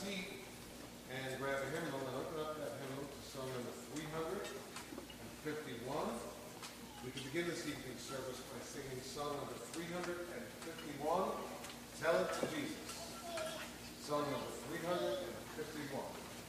seat and grab a hymnal and open up that hymnal to song number 351. We can begin this evening's service by singing song number 351, Tell It to Jesus. Song number 351.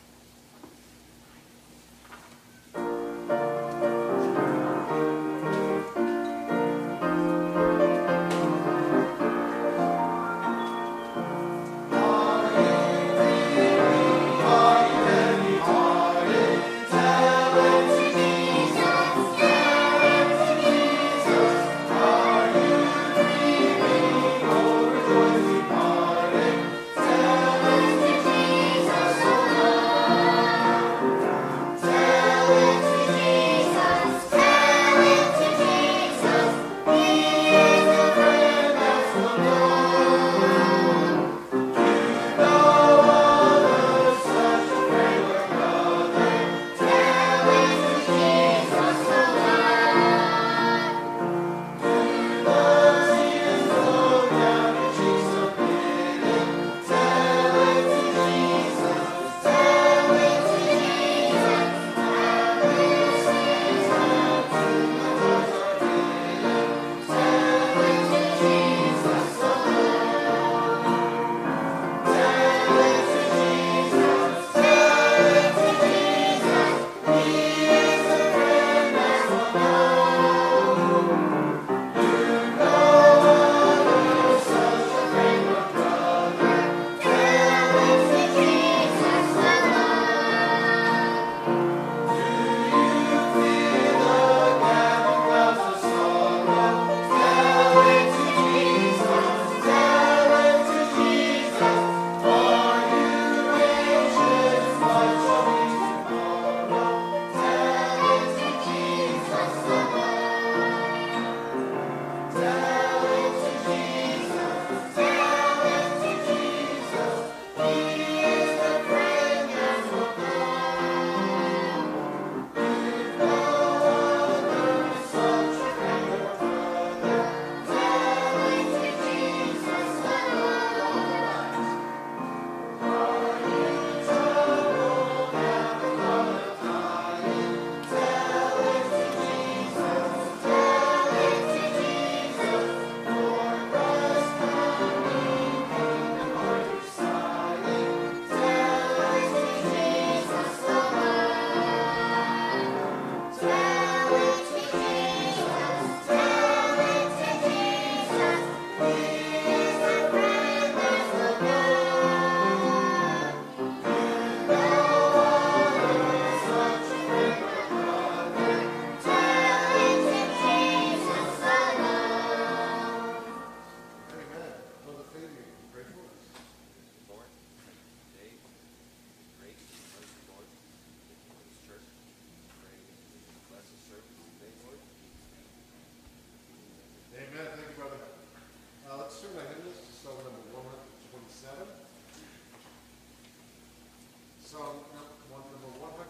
Song number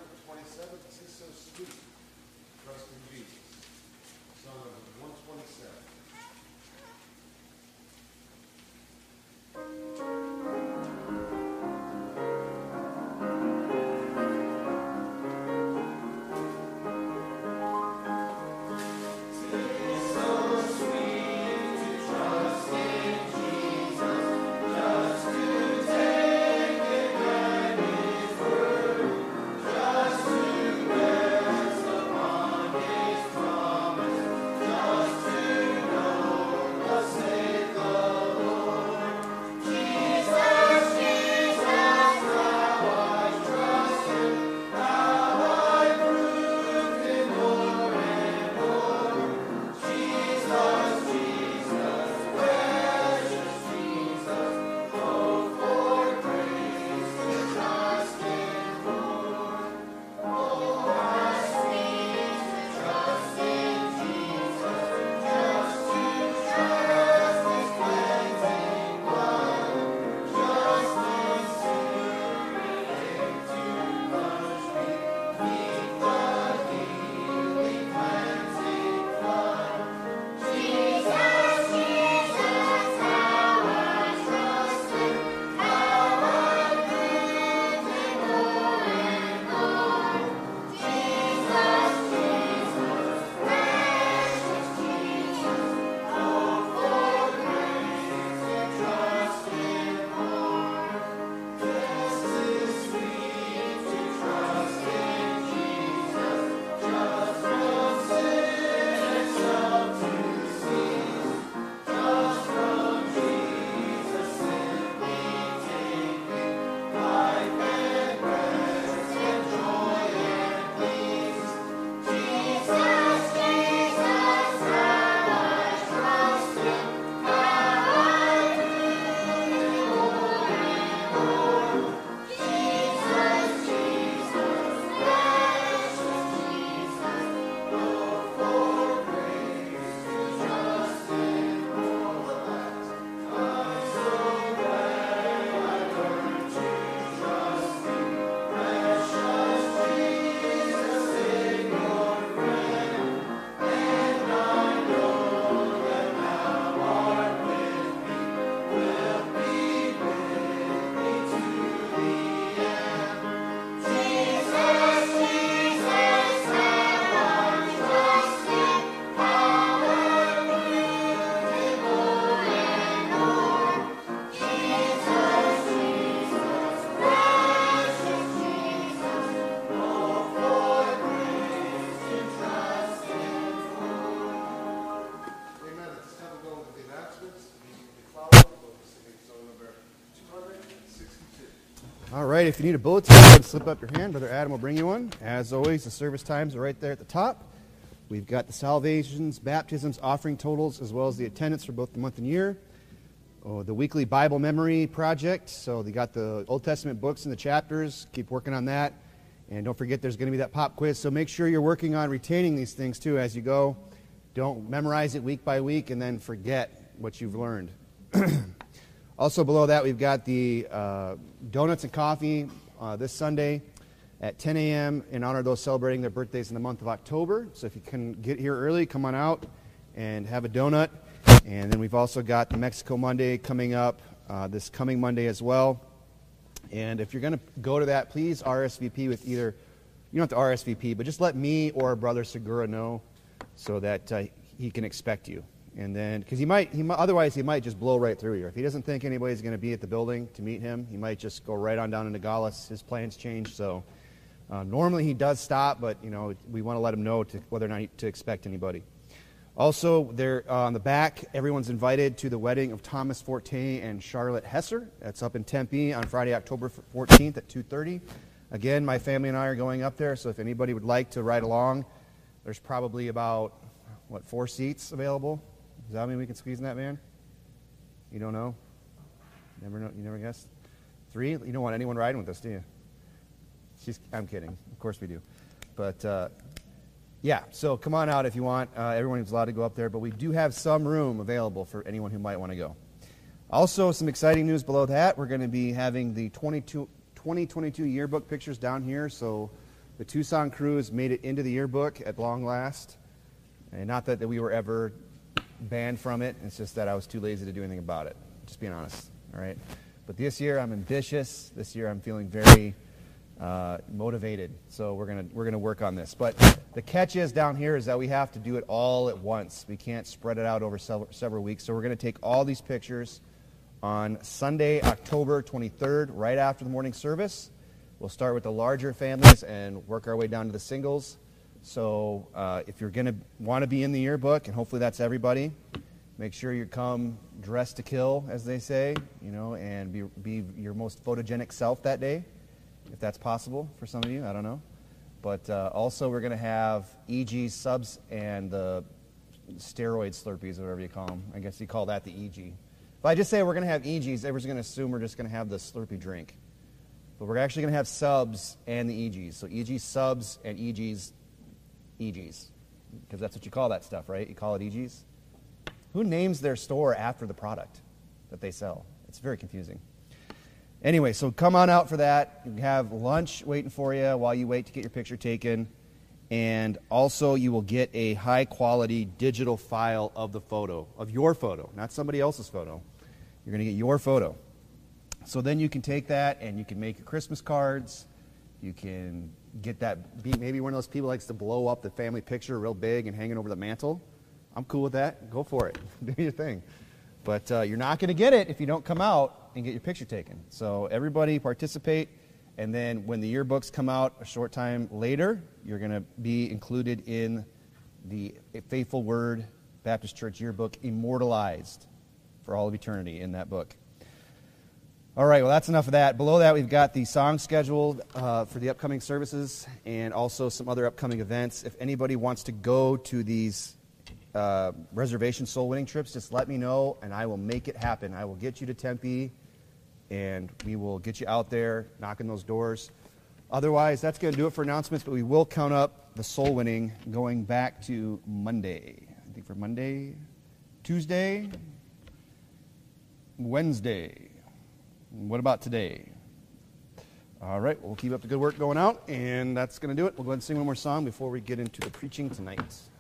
127, "'Tis So Sweet, Trust in Jesus." Song number 127. Just to All right, if you need a bulletin, go ahead and slip up your hand. Brother Adam will bring you one. As always, the service times are right there at the top. We've got the salvations, baptisms, offering totals, as well as the attendance for both the month and year. Oh, the weekly Bible memory project. So they got the Old Testament books and the chapters. Keep working on that. And don't forget there's going to be that pop quiz. So make sure you're working on retaining these things too as you go. Don't memorize it week by week and then forget what you've learned. Also below that, we've got the donuts and coffee this Sunday at 10 a.m. in honor of those celebrating their birthdays in the month of October. So if you can get here early, come on out and have a donut. And then we've also got the Mexico Monday coming up this coming Monday as well. And if you're going to go to that, please RSVP with either, you don't have to RSVP, but just let me or Brother Segura know so that he can expect you. And then, because otherwise he might just blow right through you. If he doesn't think anybody's going to be at the building to meet him, he might just go right on down into Nogales. His plans change, so normally he does stop, but we want to let him know whether or not to expect anybody. Also, there on the back, everyone's invited to the wedding of Thomas Forte and Charlotte Hesser. That's up in Tempe on Friday, October 14th at 2:30. Again, my family and I are going up there, so if anybody would like to ride along, there's probably about 4 seats available. Does that mean we can squeeze in that van? You don't know? Never know. You never guessed? 3? You don't want anyone riding with us, do you? I'm kidding. Of course we do. But, yeah, so come on out if you want. Everyone is allowed to go up there. But we do have some room available for anyone who might want to go. Also, some exciting news below that. We're going to be having the 2022 yearbook pictures down here. So the Tucson crew has made it into the yearbook at long last. And not that we were ever banned from it. It's just that I was too lazy to do anything about it. Just being honest. All right. But this year I'm ambitious. This year I'm feeling very motivated. So we're gonna work on this. But the catch is down here is that we have to do it all at once. We can't spread it out over several weeks. So we're going to take all these pictures on Sunday, October 23rd, right after the morning service. We'll start with the larger families and work our way down to the singles. So if you're going to want to be in the yearbook, and hopefully that's everybody, make sure you come dressed to kill, as they say, and be your most photogenic self that day, if that's possible for some of you. I don't know. But also we're going to have EG subs and the steroid Slurpees, or whatever you call them. I guess you call that the EG. If I just say we're going to have EGs, everyone's going to assume we're just going to have the Slurpee drink. But we're actually going to have subs and the EGs. So EG subs and EGs, because that's what you call that stuff, right? You call it EGs. Who names their store after the product that they sell? It's very confusing. Anyway, so come on out for that. You have lunch waiting for you while you wait to get your picture taken. And also you will get a high-quality digital file of the photo, of your photo, not somebody else's photo. You're going to get your photo. So then you can take that and you can make your Christmas cards. You can get that, maybe one of those people likes to blow up the family picture real big and hang it over the mantle. I'm cool with that. Go for it. Do your thing. But you're not going to get it if you don't come out and get your picture taken. So everybody participate. And then when the yearbooks come out a short time later, you're going to be included in the Faithful Word Baptist Church yearbook, immortalized for all of eternity in that book. All right, well, that's enough of that. Below that, we've got the songs scheduled for the upcoming services and also some other upcoming events. If anybody wants to go to these reservation soul winning trips, just let me know, and I will make it happen. I will get you to Tempe, and we will get you out there, knocking those doors. Otherwise, that's going to do it for announcements, but we will count up the soul winning going back to Monday. I think for Monday, Tuesday, Wednesday. What about today? All right, we'll keep up the good work going out, and that's going to do it. We'll go ahead and sing one more song before we get into the preaching tonight.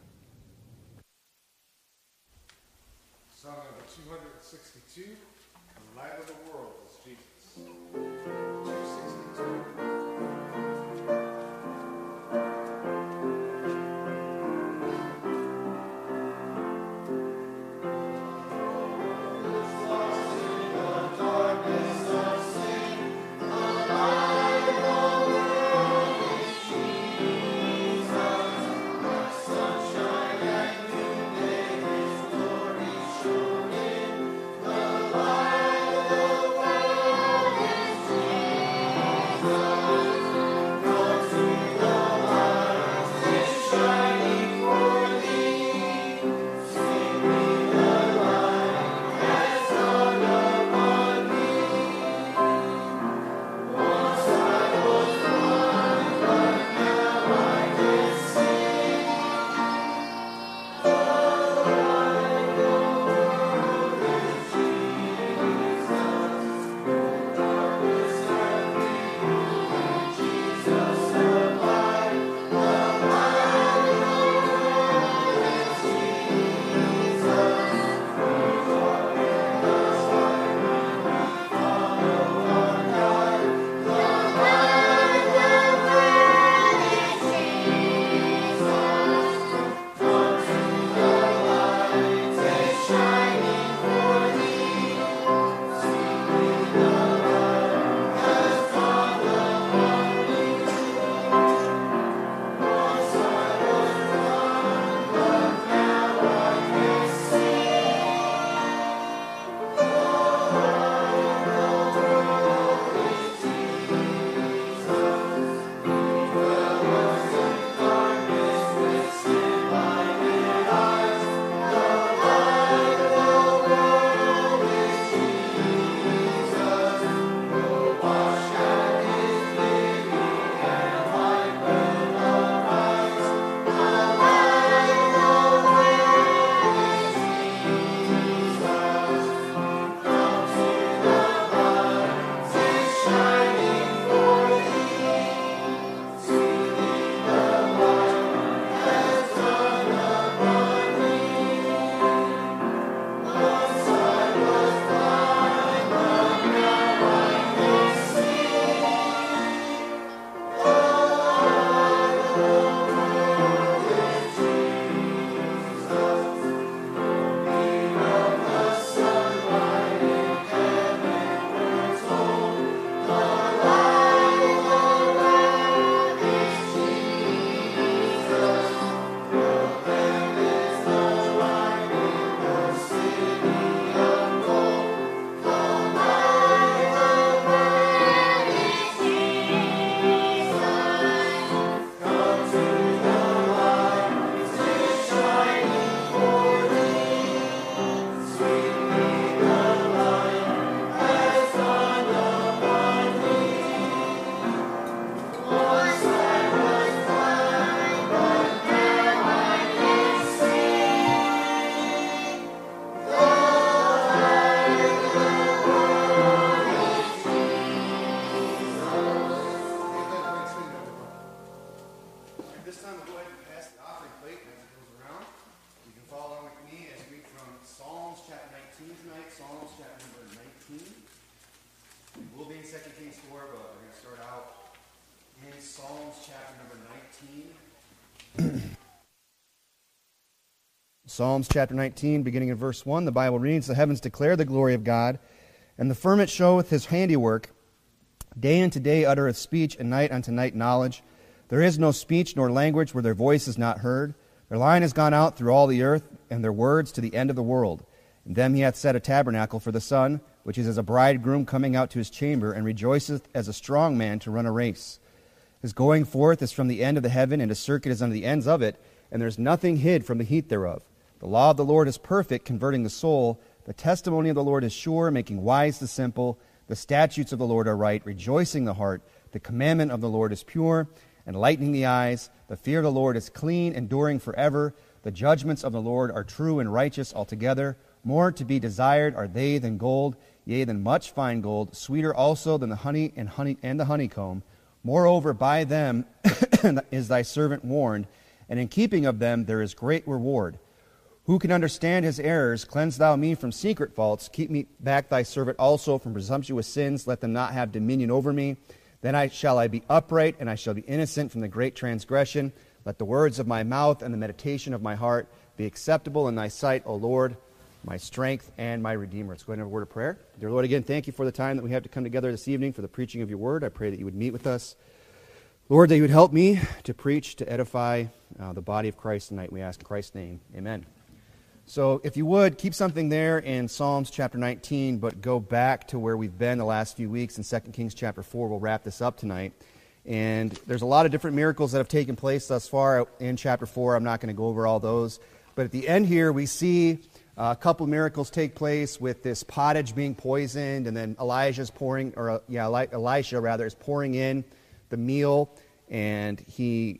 Song number 262, The Light of the World is Jesus. 262. Such 19. Psalms chapter 19, beginning in verse 1, the Bible reads, "The heavens declare the glory of God, and the firmament showeth his handiwork. Day unto day uttereth speech, and night unto night knowledge. There is no speech nor language where their voice is not heard. Their line is gone out through all the earth, and their words to the end of the world. In them he hath set a tabernacle for the sun, which is as a bridegroom coming out to his chamber, and rejoiceth as a strong man to run a race. His going forth is from the end of the heaven, and his circuit is unto the ends of it, and there is nothing hid from the heat thereof. The law of the Lord is perfect, converting the soul. The testimony of the Lord is sure, making wise the simple. The statutes of the Lord are right, rejoicing the heart. The commandment of the Lord is pure, enlightening the eyes. The fear of the Lord is clean, enduring forever. The judgments of the Lord are true and righteous altogether. More to be desired are they than gold, yea, than much fine gold, sweeter also than the honey and the honeycomb. Moreover, by them is thy servant warned, and in keeping of them there is great reward. Who can understand his errors? Cleanse thou me from secret faults. Keep me back thy servant also from presumptuous sins. Let them not have dominion over me. Then shall I be upright, and I shall be innocent from the great transgression. Let the words of my mouth and the meditation of my heart be acceptable in thy sight, O Lord, my strength and my Redeemer." Let's go ahead and have a word of prayer. Dear Lord, again, thank you for the time that we have to come together this evening for the preaching of your word. I pray that you would meet with us. Lord, that you would help me to preach, to edify the body of Christ tonight. We ask in Christ's name. Amen. So if you would, keep something there in Psalms chapter 19, but go back to where we've been the last few weeks in 2 Kings chapter 4. We'll wrap this up tonight. And there's a lot of different miracles that have taken place thus far in chapter 4. I'm not going to go over all those. But at the end here, we see a couple miracles take place with this pottage being poisoned, and then Elisha is pouring in the meal, and he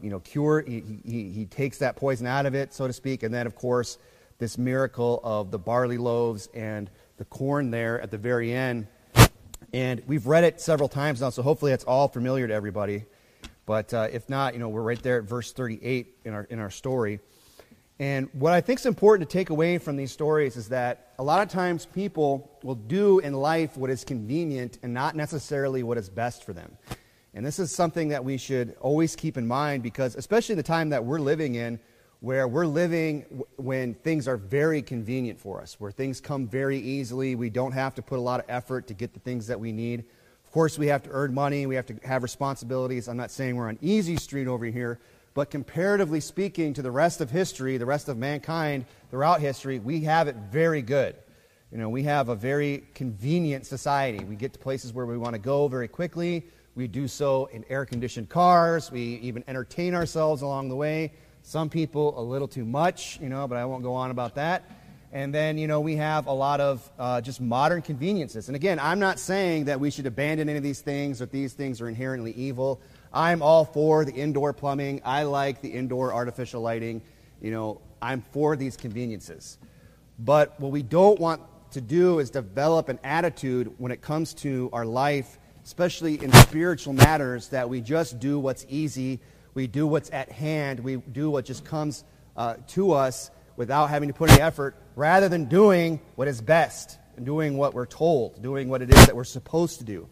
he takes that poison out of it, so to speak. And then, of course, this miracle of the barley loaves and the corn there at the very end. And we've read it several times now, so hopefully it's all familiar to everybody. But if not, we're right there at verse 38 in our story. And what I think is important to take away from these stories is that a lot of times people will do in life what is convenient and not necessarily what is best for them. And this is something that we should always keep in mind, because especially the time that we're living in, where we're living when things are very convenient for us, where things come very easily. We don't have to put a lot of effort to get the things that we need. Of course, we have to earn money. We have to have responsibilities. I'm not saying we're on easy street over here, but comparatively speaking to the rest of history, the rest of mankind throughout history, we have it very good. We have a very convenient society. We get to places where we want to go very quickly. We do so in air-conditioned cars. We even entertain ourselves along the way. Some people a little too much, but I won't go on about that. And then, we have a lot of just modern conveniences. And again, I'm not saying that we should abandon any of these things, or these things are inherently evil. I'm all for the indoor plumbing. I like the indoor artificial lighting. I'm for these conveniences. But what we don't want to do is develop an attitude when it comes to our life, especially in spiritual matters, that we just do what's easy. We do what's at hand. We do what just comes to us without having to put any effort, rather than doing what is best and doing what we're told, doing what it is that we're supposed to do.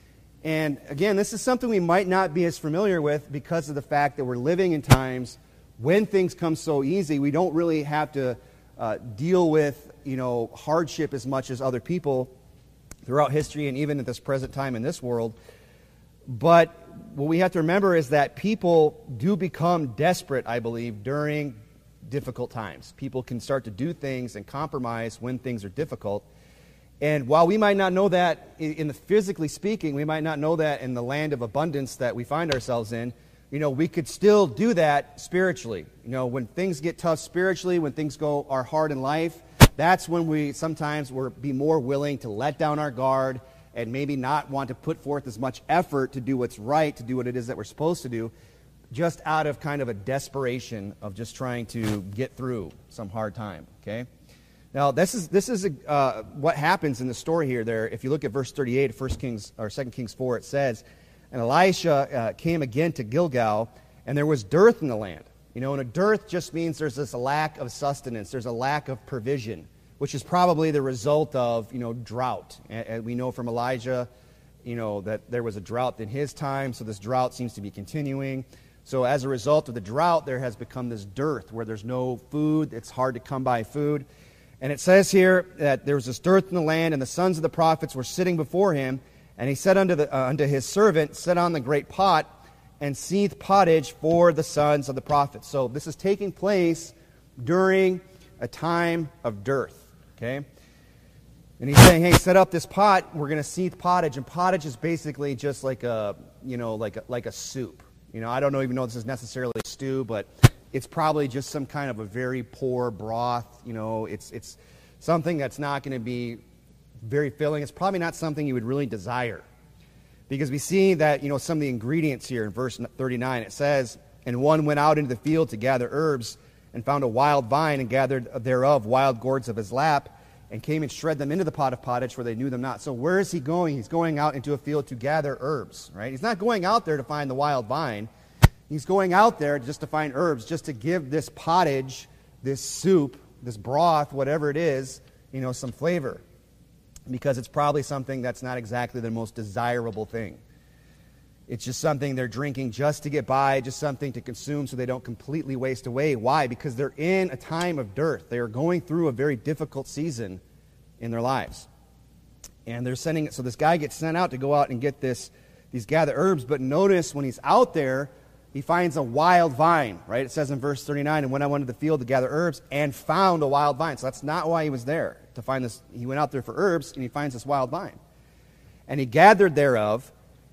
And again, this is something we might not be as familiar with because of the fact that we're living in times when things come so easy. We don't really have to deal with hardship as much as other people throughout history and even at this present time in this world. But what we have to remember is that people do become desperate, I believe, during difficult times. People can start to do things and compromise when things are difficult. And while we might not know that physically speaking, we might not know that in the land of abundance that we find ourselves in, we could still do that spiritually. When things get tough spiritually, when things are hard in life, that's when we sometimes will be more willing to let down our guard and maybe not want to put forth as much effort to do what's right, to do what it is that we're supposed to do, just out of kind of a desperation of just trying to get through some hard time, okay? Now, this is what happens in the story here. There, if you look at verse 38 of 2 Kings 4, it says, "And Elisha came again to Gilgal, and there was dearth in the land." And a dearth just means there's this lack of sustenance, there's a lack of provision, which is probably the result of, drought. And we know from Elijah, that there was a drought in his time, so this drought seems to be continuing. So as a result of the drought, there has become this dearth where there's no food. It's hard to come by food. And it says here that there was this dearth in the land, and the sons of the prophets were sitting before him. And he said unto his servant, set on the great pot, and seethe pottage for the sons of the prophets. So this is taking place during a time of dearth. Okay? And he's saying, hey, set up this pot. We're going to seethe pottage. And pottage is basically just like a soup. I don't even know if this is necessarily a stew, but it's probably just some kind of a very poor broth. It's something that's not going to be very filling. It's probably not something you would really desire. Because we see that, some of the ingredients here in verse 39, it says, and one went out into the field to gather herbs, and found a wild vine, and gathered thereof wild gourds of his lap, and came and shred them into the pot of pottage, for they knew them not. So where is he going? He's going out into a field to gather herbs, right? He's not going out there to find the wild vine. He's going out there just to find herbs, just to give this pottage, this soup, this broth, whatever it is, some flavor. Because it's probably something that's not exactly the most desirable thing. It's just something they're drinking just to get by, just something to consume so they don't completely waste away. Why? Because they're in a time of dearth. They are going through a very difficult season in their lives. And they're sending it. So this guy gets sent out to go out and get these gather herbs. But notice when he's out there, he finds a wild vine, right? It says in verse 39, and when I went to the field to gather herbs and found a wild vine. So that's not why he was there, to find this. He went out there for herbs, and he finds this wild vine. And he gathered thereof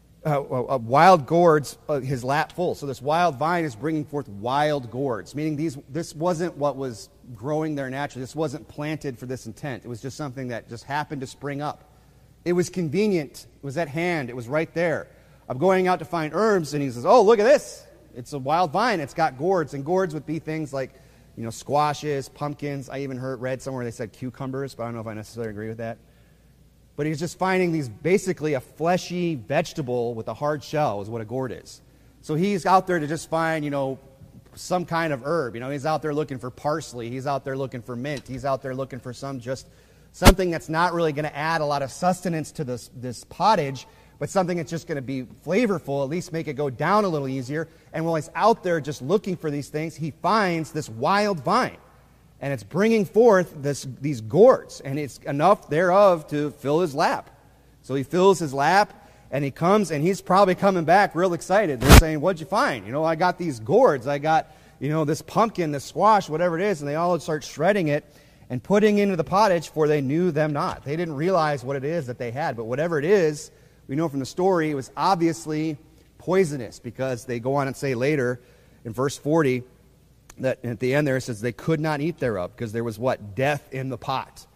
wild gourds, his lap full. So this wild vine is bringing forth wild gourds, meaning this wasn't what was growing there naturally. This wasn't planted for this intent. It was just something that just happened to spring up. It was convenient. It was at hand. It was right there. I'm going out to find herbs, and he says, oh, look at this. It's a wild vine. It's got gourds, and gourds would be things like, squashes, pumpkins. I even read somewhere they said cucumbers, but I don't know if I necessarily agree with that. But he's just finding these, basically a fleshy vegetable with a hard shell is what a gourd is. So he's out there to just find, some kind of herb. He's out there looking for parsley. He's out there looking for mint. He's out there looking for something that's not really going to add a lot of sustenance to this pottage, but something that's just going to be flavorful, at least make it go down a little easier. And while he's out there just looking for these things, he finds this wild vine. And it's bringing forth these gourds, and it's enough thereof to fill his lap. So he fills his lap, and he comes, and he's probably coming back real excited. They're saying, what'd you find? I got these gourds. I got, this pumpkin, this squash, whatever it is. And they all start shredding it and putting into the pottage, for they knew them not. They didn't realize what it is that they had. But whatever it is, we know from the story, it was obviously poisonous, because they go on and say later in verse 40, that at the end there it says they could not eat thereof, because there was what? Death in the pot.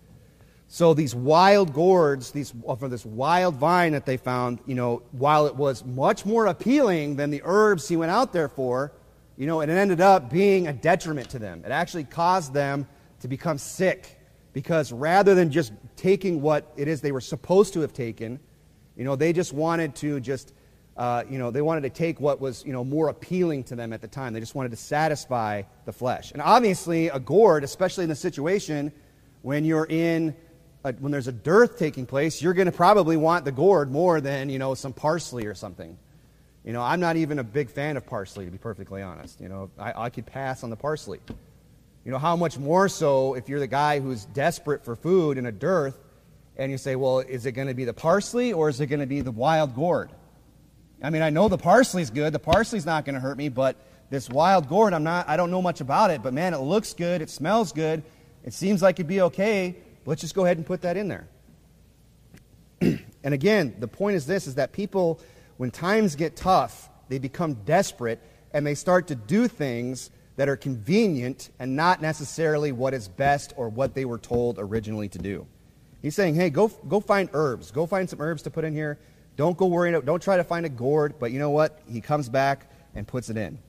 So these wild gourds, for this wild vine that they found, while it was much more appealing than the herbs he went out there for, it ended up being a detriment to them. It actually caused them to become sick, because rather than just taking what it is they were supposed to have taken, they just wanted to they wanted to take what was, more appealing to them at the time. They just wanted to satisfy the flesh. And obviously, a gourd, especially in the situation when when there's a dearth taking place, you're going to probably want the gourd more than, some parsley or something. I'm not even a big fan of parsley, to be perfectly honest. I could pass on the parsley. How much more so if you're the guy who's desperate for food in a dearth, and you say, well, is it going to be the parsley, or is it going to be the wild gourd? I mean, I know the parsley's good. The parsley's not going to hurt me, but this wild gourd, I don't know much about it, but man, it looks good. It smells good. It seems like it'd be okay. Let's just go ahead and put that in there. And again, the point is that people, when times get tough, they become desperate, and they start to do things that are convenient and not necessarily what is best or what they were told originally to do. He's saying, hey, go find herbs. Go find some herbs to put in here. Don't go worry. Don't try to find a gourd. But you know what? He comes back and puts it in.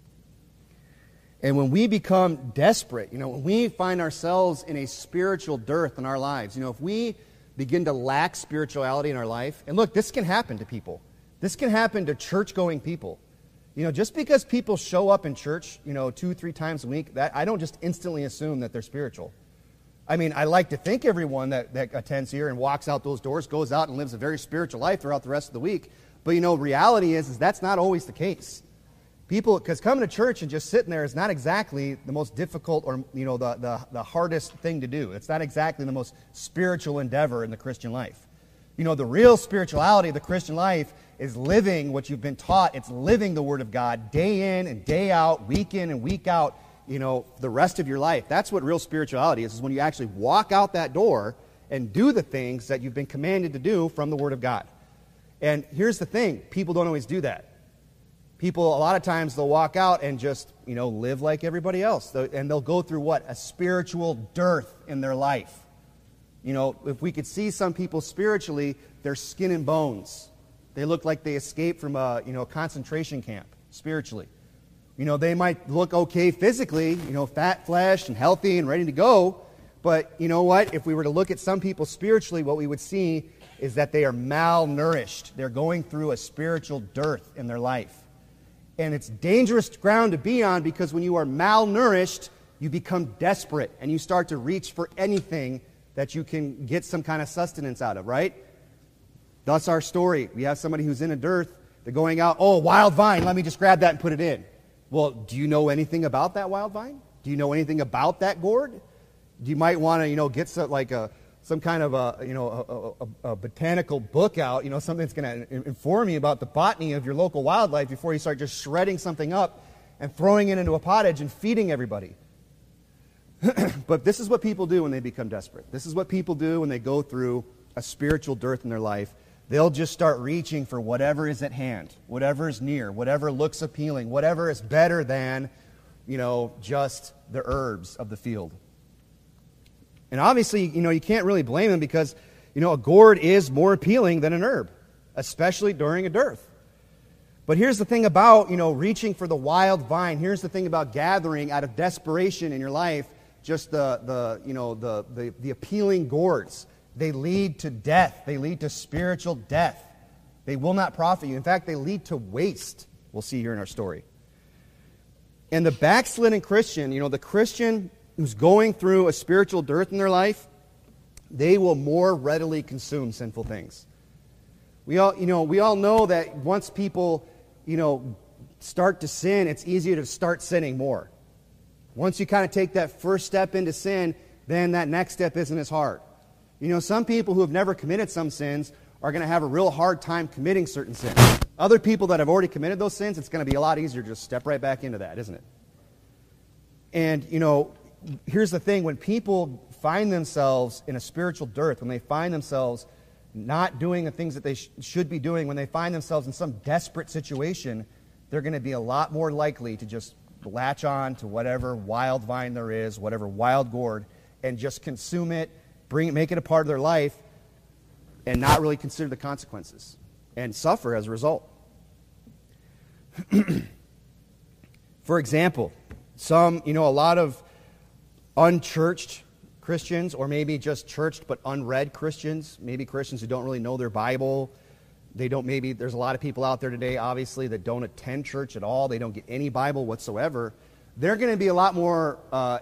And when we become desperate, when we find ourselves in a spiritual dearth in our lives, if we begin to lack spirituality in our life, and look, this can happen to people. This can happen to church-going people. Just because people show up in church, 2-3 times a week, that I don't just instantly assume that they're spiritual. I mean, I like to think everyone that attends here and walks out those doors goes out and lives a very spiritual life throughout the rest of the week. But, reality is that's not always the case. People, because coming to church and just sitting there is not exactly the most difficult or, the hardest thing to do. It's not exactly the most spiritual endeavor in the Christian life. The real spirituality of the Christian life is living what you've been taught. It's living the Word of God day in and day out, week in and week out, the rest of your life. That's what real spirituality is when you actually walk out that door and do the things that you've been commanded to do from the Word of God. And here's the thing, people don't always do that. People, a lot of times, they'll walk out and just, live like everybody else. And they'll go through what? A spiritual dearth in their life. If we could see some people spiritually, they're skin and bones. They look like they escaped from a, concentration camp, spiritually. They might look okay physically, fat fleshed and healthy and ready to go. But you know what? If we were to look at some people spiritually, what we would see is that they are malnourished. They're going through a spiritual dearth in their life. And it's dangerous ground to be on because when you are malnourished, you become desperate and you start to reach for anything that you can get some kind of sustenance out of, right? Thus our story. We have somebody who's in a dearth. They're going out, oh, wild vine, let me just grab that and put it in. Well, do you know anything about that wild vine? Do you know anything about that gourd? You might want to, get some kind of a botanical book out, something that's going to inform you about the botany of your local wildlife before you start just shredding something up and throwing it into a pottage and feeding everybody. But this is what people do when they become desperate. This is what people do when they go through a spiritual dearth in their life. They'll just start reaching for whatever is at hand, whatever is near, whatever looks appealing, whatever is better than, just the herbs of the field. And obviously, you can't really blame them because, a gourd is more appealing than an herb, especially during a dearth. But here's the thing about, reaching for the wild vine. Here's the thing about gathering out of desperation in your life, just the appealing gourds. They lead to death. They lead to spiritual death. They will not profit you. In fact, they lead to waste. We'll see here in our story. And the backslidden Christian, the Christian who's going through a spiritual dearth in their life, they will more readily consume sinful things. We all know that once people, start to sin, it's easier to start sinning more. Once you kind of take that first step into sin, then that next step isn't as hard. Some people who have never committed some sins are going to have a real hard time committing certain sins. Other people that have already committed those sins, it's going to be a lot easier to just step right back into that, isn't it? And, here's the thing, when people find themselves in a spiritual dearth, when they find themselves not doing the things that they should be doing, when they find themselves in some desperate situation, they're going to be a lot more likely to just latch on to whatever wild vine there is, whatever wild gourd, and just consume it, make it a part of their life, and not really consider the consequences, and suffer as a result. For example, a lot of unchurched Christians, or maybe just churched but unread Christians, maybe Christians who don't really know their Bible. There's a lot of people out there today, obviously, that don't attend church at all. They don't get any Bible whatsoever. They're going to be a lot more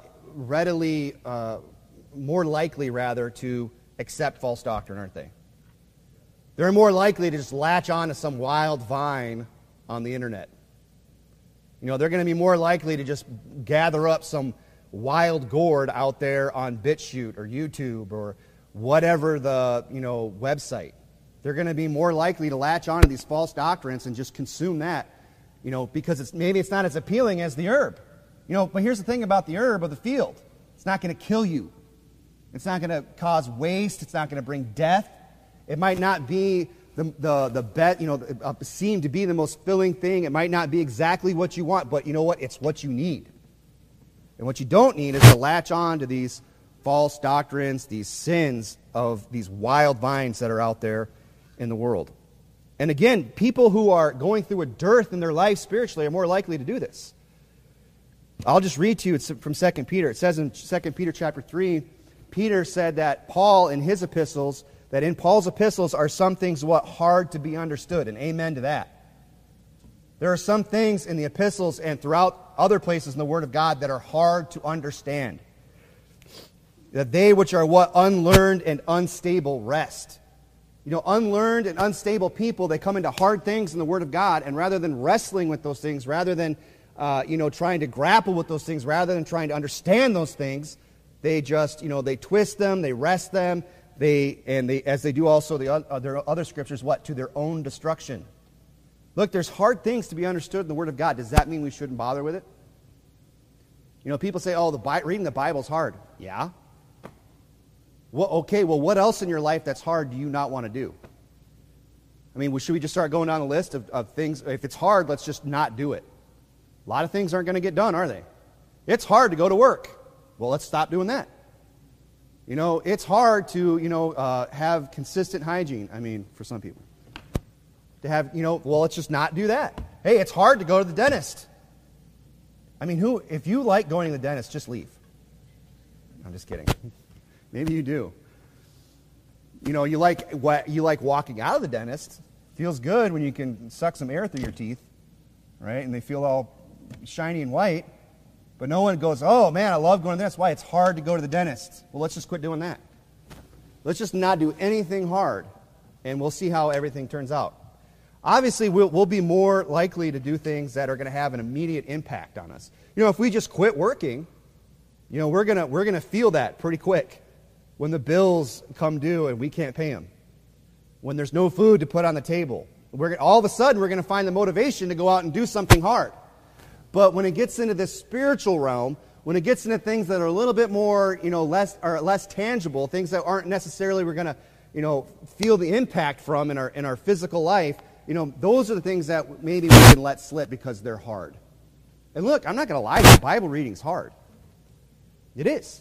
more likely to accept false doctrine, aren't they? They're more likely to just latch on to some wild vine on the internet. They're going to be more likely to just gather up some wild gourd out there on BitChute or YouTube or whatever the website. They're going to be more likely to latch on to these false doctrines and just consume that, because maybe it's not as appealing as the herb. But here's the thing about the herb of the field. It's not going to kill you. It's not going to cause waste. It's not going to bring death. It might not be seem to be the most filling thing. It might not be exactly what you want, but you know what? It's what you need. And what you don't need is to latch on to these false doctrines, these sins of these wild vines that are out there in the world. And again, people who are going through a dearth in their life spiritually are more likely to do this. I'll just read to you, it's from 2 Peter. It says in 2 Peter chapter 3, Peter said that Paul in his epistles, that in Paul's epistles are some things hard to be understood, and amen to that. There are some things in the epistles and throughout other places in the Word of God that are hard to understand. That they which are unlearned and unstable rest. unlearned and unstable people, they come into hard things in the Word of God, and rather than wrestling with those things, rather than trying to grapple with those things, rather than trying to understand those things, they just, they twist them, they wrest them, as they do also their other scriptures, to their own destruction. Look, there's hard things to be understood in the Word of God. Does that mean we shouldn't bother with it? People say, reading the Bible's hard. Yeah. Well, what else in your life that's hard do you not want to do? Should we just start going down a list of things? If it's hard, let's just not do it. A lot of things aren't going to get done, are they? It's hard to go to work. Well, let's stop doing that. It's hard to, have consistent hygiene, for some people. To have, let's just not do that. Hey, it's hard to go to the dentist. If you like going to the dentist, just leave. I'm just kidding. Maybe you do. You like walking out of the dentist. Feels good when you can suck some air through your teeth, right? And they feel all shiny and white. But no one goes, oh man, I love going to the dentist. Why? It's hard to go to the dentist. Well, let's just quit doing that. Let's just not do anything hard, and we'll see how everything turns out. Obviously, we'll be more likely to do things that are going to have an immediate impact on us. If we just quit working, we're gonna feel that pretty quick when the bills come due and we can't pay them. When there's no food to put on the table, all of a sudden we're going to find the motivation to go out and do something hard. But when it gets into this spiritual realm, when it gets into things that are a little bit more, less tangible, things that aren't necessarily we're going to, feel the impact from in our physical life, those are the things that maybe we can let slip because they're hard. And look, I'm not going to lie to you, Bible reading's hard. It is.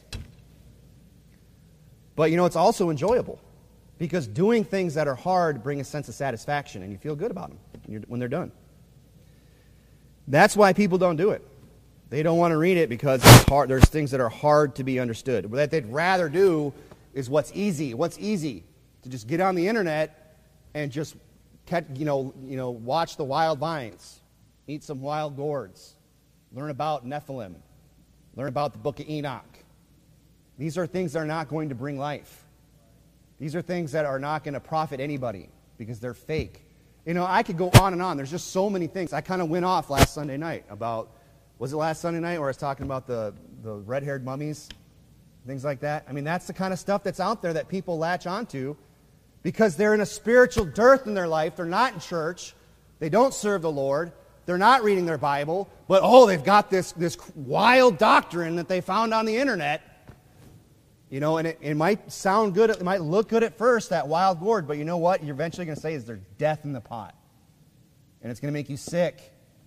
But, it's also enjoyable because doing things that are hard bring a sense of satisfaction, and you feel good about them when they're done. That's why people don't do it. They don't want to read it because it's hard. There's things that are hard to be understood. What they'd rather do is what's easy. What's easy? To just get on the internet and just watch the wild vines, eat some wild gourds, learn about Nephilim, learn about the book of Enoch. These are things that are not going to bring life. These are things that are not going to profit anybody because they're fake. I could go on and on. There's just so many things. I kind of went off last Sunday night about, was it last Sunday night where I was talking about the red-haired mummies, things like that? That's the kind of stuff that's out there that people latch onto because they're in a spiritual dearth in their life. They're not in church. They don't serve the Lord. They're not reading their Bible. But, they've got this wild doctrine that they found on the internet. And it might sound good, it might look good at first, that wild gourd, but you know what you're eventually going to say is there's death in the pot. And it's going to make you sick.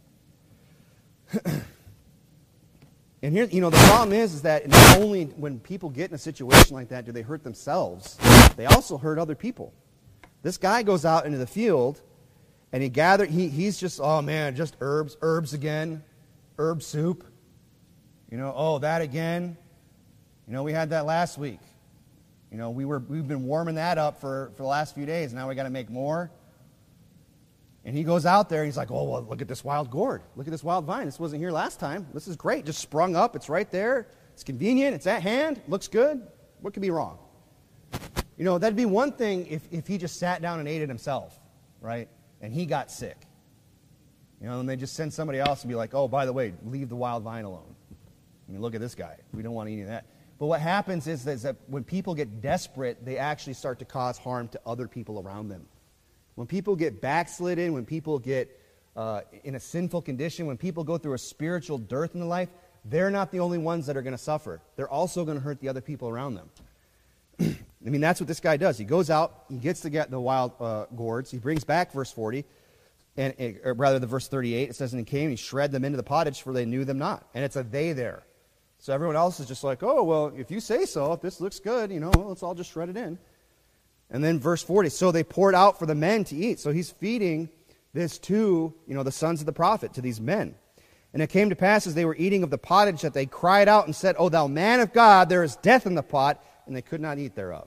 And here, the problem is that not only when people get in a situation like that do they hurt themselves, they also hurt other people. This guy goes out into the field, and he's just, oh man, just herbs again, herb soup. That again. We had that last week. We've been warming that up for the last few days. Now we got to make more. And he goes out there and he's like, oh, well, look at this wild gourd. Look at this wild vine. This wasn't here last time. This is great. Just sprung up. It's right there. It's convenient. It's at hand. Looks good. What could be wrong? That'd be one thing if he just sat down and ate it himself, right? And he got sick. And they just send somebody else and be like, oh, by the way, leave the wild vine alone. Look at this guy. We don't want any of that. But what happens is that when people get desperate, they actually start to cause harm to other people around them. When people get backslidden, when people get in a sinful condition, when people go through a spiritual dearth in their life, they're not the only ones that are going to suffer. They're also going to hurt the other people around them. That's what this guy does. He goes out, he gets to get the wild gourds, he brings back verse 40, or rather the verse 38, it says, and he came, he shred them into the pottage, for they knew them not. And it's a they there. So everyone else is just like, oh, well, if you say so, if this looks good, let's all just shred it in. And then verse 40, so they poured out for the men to eat. So he's feeding this to, the sons of the prophet, to these men. And it came to pass as they were eating of the pottage that they cried out and said, O thou man of God, there is death in the pot, and they could not eat thereof.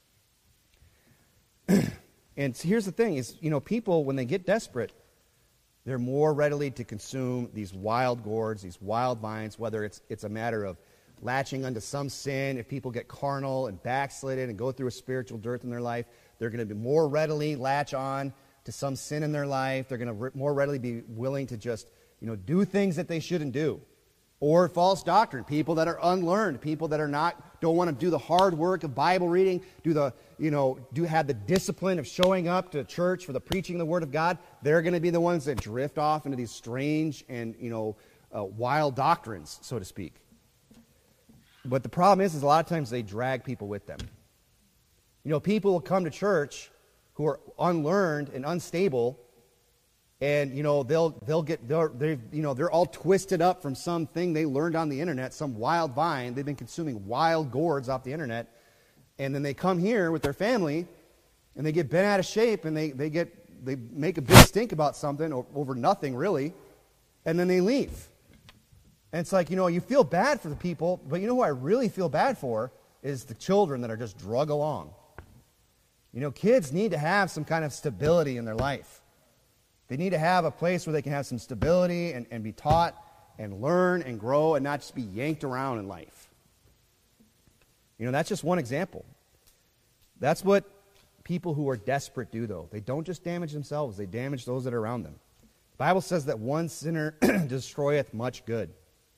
And here's the thing is, people, when they get desperate, they're more readily to consume these wild gourds, these wild vines, whether it's a matter of latching onto some sin, if people get carnal and backslidden and go through a spiritual dearth in their life, They're going to be more readily latch on to some sin in their life. They're going to more readily be willing to just, do things that they shouldn't do. Or false doctrine, people that are unlearned, people that don't want to do the hard work of Bible reading, have the discipline of showing up to church for the preaching of the Word of God. They're going to be the ones that drift off into these strange and, wild doctrines, so to speak. But the problem is a lot of times they drag people with them. People will come to church who are unlearned and unstable, and they're all twisted up from something they learned on the internet, some wild vine. They've been consuming wild gourds off the internet, and then they come here with their family, and they get bent out of shape, and they make a big stink about something over nothing really, and then they leave. And it's like, you feel bad for the people, but who I really feel bad for is the children that are just drug along. Kids need to have some kind of stability in their life. They need to have a place where they can have some stability and be taught and learn and grow and not just be yanked around in life. That's just one example. That's what people who are desperate do, though. They don't just damage themselves, they damage those that are around them. The Bible says that one sinner destroyeth much good.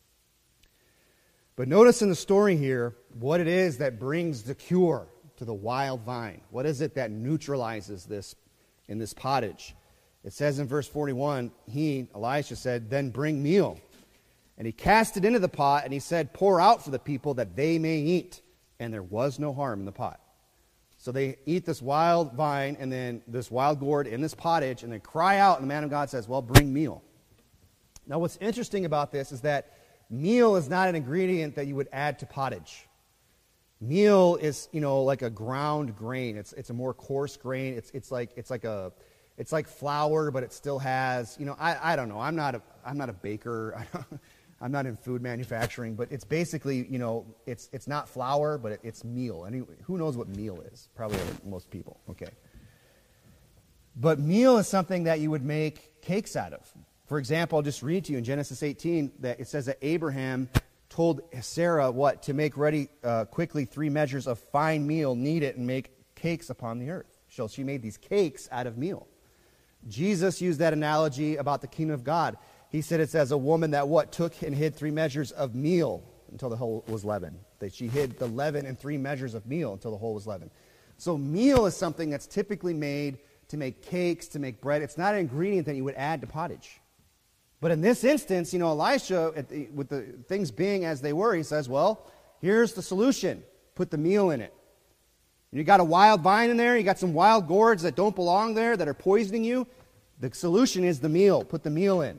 But notice in the story here what it is that brings the cure to the wild vine. What is it that neutralizes this in this pottage? It says in verse 41, Elisha said, "Then bring meal." And he cast it into the pot, and he said, "Pour out for the people that they may eat." And there was no harm in the pot. So they eat this wild vine and then this wild gourd in this pottage, and they cry out, and the man of God says, "Well, bring meal." Now what's interesting about this is that meal is not an ingredient that you would add to pottage. Meal is, like a ground grain. It's a more coarse grain. It's like flour, but it still has, I don't know. I'm not a baker. I'm not in food manufacturing, but it's basically, it's not flour, but it's meal. And who knows what meal is? Probably most people. Okay. But meal is something that you would make cakes out of. For example, I'll just read to you in Genesis 18 that it says that Abraham told Sarah to make ready quickly 3 measures of fine meal, knead it, and make cakes upon the earth. So she made these cakes out of meal. Jesus used that analogy about the kingdom of God. He said it's as a woman that took and hid 3 measures of meal until the whole was leavened. That she hid the leaven in 3 measures of meal until the whole was leavened. So meal is something that's typically made to make cakes, to make bread. It's not an ingredient that you would add to pottage. But in this instance, Elisha, with the things being as they were, he says, well, here's the solution. Put the meal in it. You got a wild vine in there, you got some wild gourds that don't belong there, that are poisoning you. The solution is the meal. Put the meal in.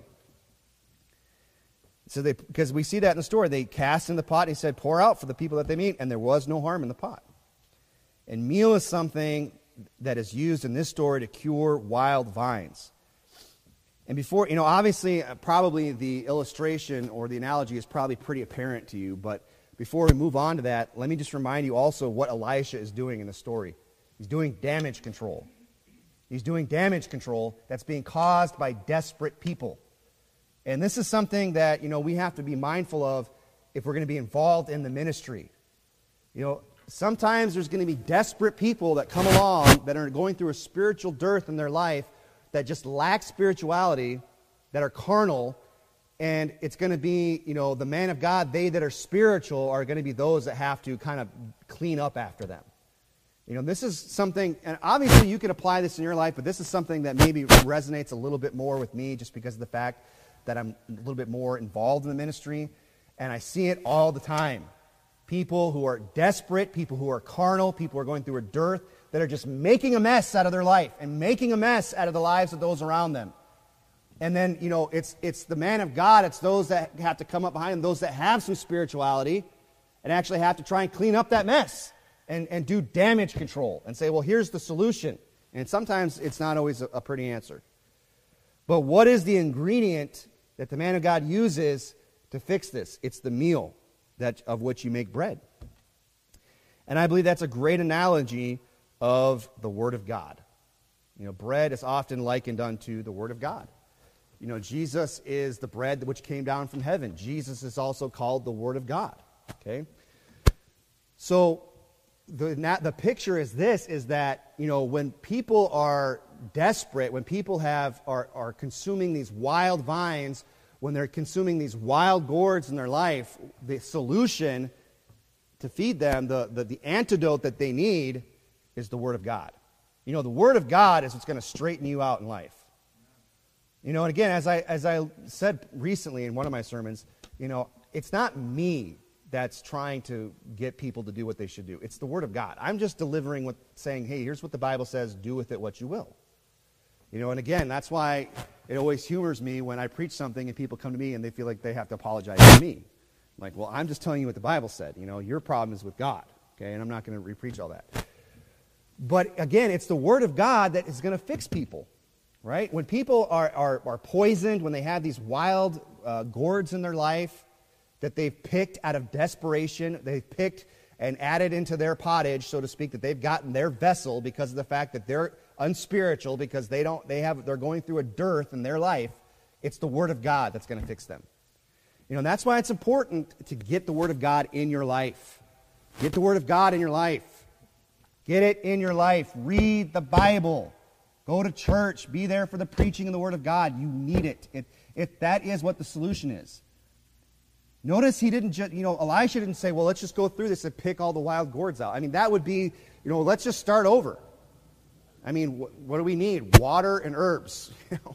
So because we see that in the story, they cast in the pot, he said, pour out for the people that they meet, and there was no harm in the pot. And meal is something that is used in this story to cure wild vines. And before, obviously, probably the illustration or the analogy is probably pretty apparent to you, but before we move on to that, let me just remind you also what Elisha is doing in the story. He's doing damage control. He's doing damage control that's being caused by desperate people. And this is something that, we have to be mindful of if we're going to be involved in the ministry. Sometimes there's going to be desperate people that come along that are going through a spiritual dearth in their life that just lack spirituality, that are carnal, and it's going to be, the man of God, they that are spiritual are going to be those that have to kind of clean up after them. This is something, and obviously you can apply this in your life, but this is something that maybe resonates a little bit more with me just because of the fact that I'm a little bit more involved in the ministry, and I see it all the time. People who are desperate, people who are carnal, people who are going through a dearth, that are just making a mess out of their life and making a mess out of the lives of those around them. And then, it's the man of God, it's those that have to come up behind them, those that have some spirituality and actually have to try and clean up that mess and do damage control and say, well, here's the solution. And sometimes it's not always a pretty answer. But what is the ingredient that the man of God uses to fix this? It's the meal of which you make bread. And I believe that's a great analogy of the Word of God. Bread is often likened unto the Word of God. Jesus is the bread which came down from heaven. Jesus is also called the Word of God. Okay? So, the picture is this, is that, when people are desperate, when people are consuming these wild vines, when they're consuming these wild gourds in their life, the solution to feed them, the antidote that they need is the Word of God. The Word of God is what's going to straighten you out in life. And again, as I said recently in one of my sermons, it's not me that's trying to get people to do what they should do. It's the Word of God. I'm just delivering saying, hey, here's what the Bible says, do with it what you will. And again, that's why it always humors me when I preach something and people come to me and they feel like they have to apologize to me. I'm like, well, I'm just telling you what the Bible said. Your problem is with God, okay? And I'm not going to repreach all that. But again, it's the Word of God that is going to fix people, right? When people are poisoned, when they have these wild gourds in their life that they've picked out of desperation, they've picked and added into their pottage, so to speak, that they've gotten their vessel because of the fact that they're unspiritual, because they're going through a dearth in their life. It's the Word of God that's going to fix them. That's why it's important to get the Word of God in your life. Get the Word of God in your life. Get it in your life. Read the Bible. Go to church. Be there for the preaching of the Word of God. You need it. If that is what the solution is. Notice he didn't just, Elisha didn't say, well, let's just go through this and pick all the wild gourds out. I mean, that would be, let's just start over. I mean, what do we need? Water and herbs.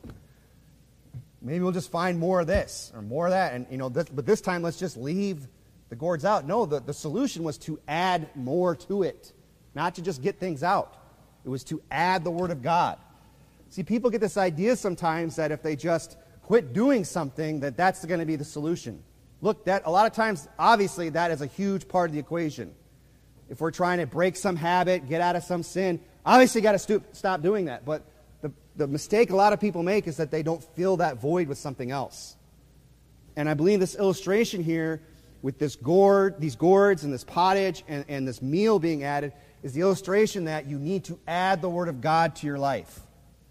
Maybe we'll just find more of this or more of that. And, but this time let's just leave the gourds out. No, the solution was to add more to it. Not to just get things out. It was to add the Word of God. See, people get this idea sometimes that if they just quit doing something, that's going to be the solution. Look, that a lot of times, obviously, that is a huge part of the equation. If we're trying to break some habit, get out of some sin, obviously you got to stop doing that. But the mistake a lot of people make is that they don't fill that void with something else. And I believe this illustration here with these gourds and this pottage and this meal being added is the illustration that you need to add the Word of God to your life.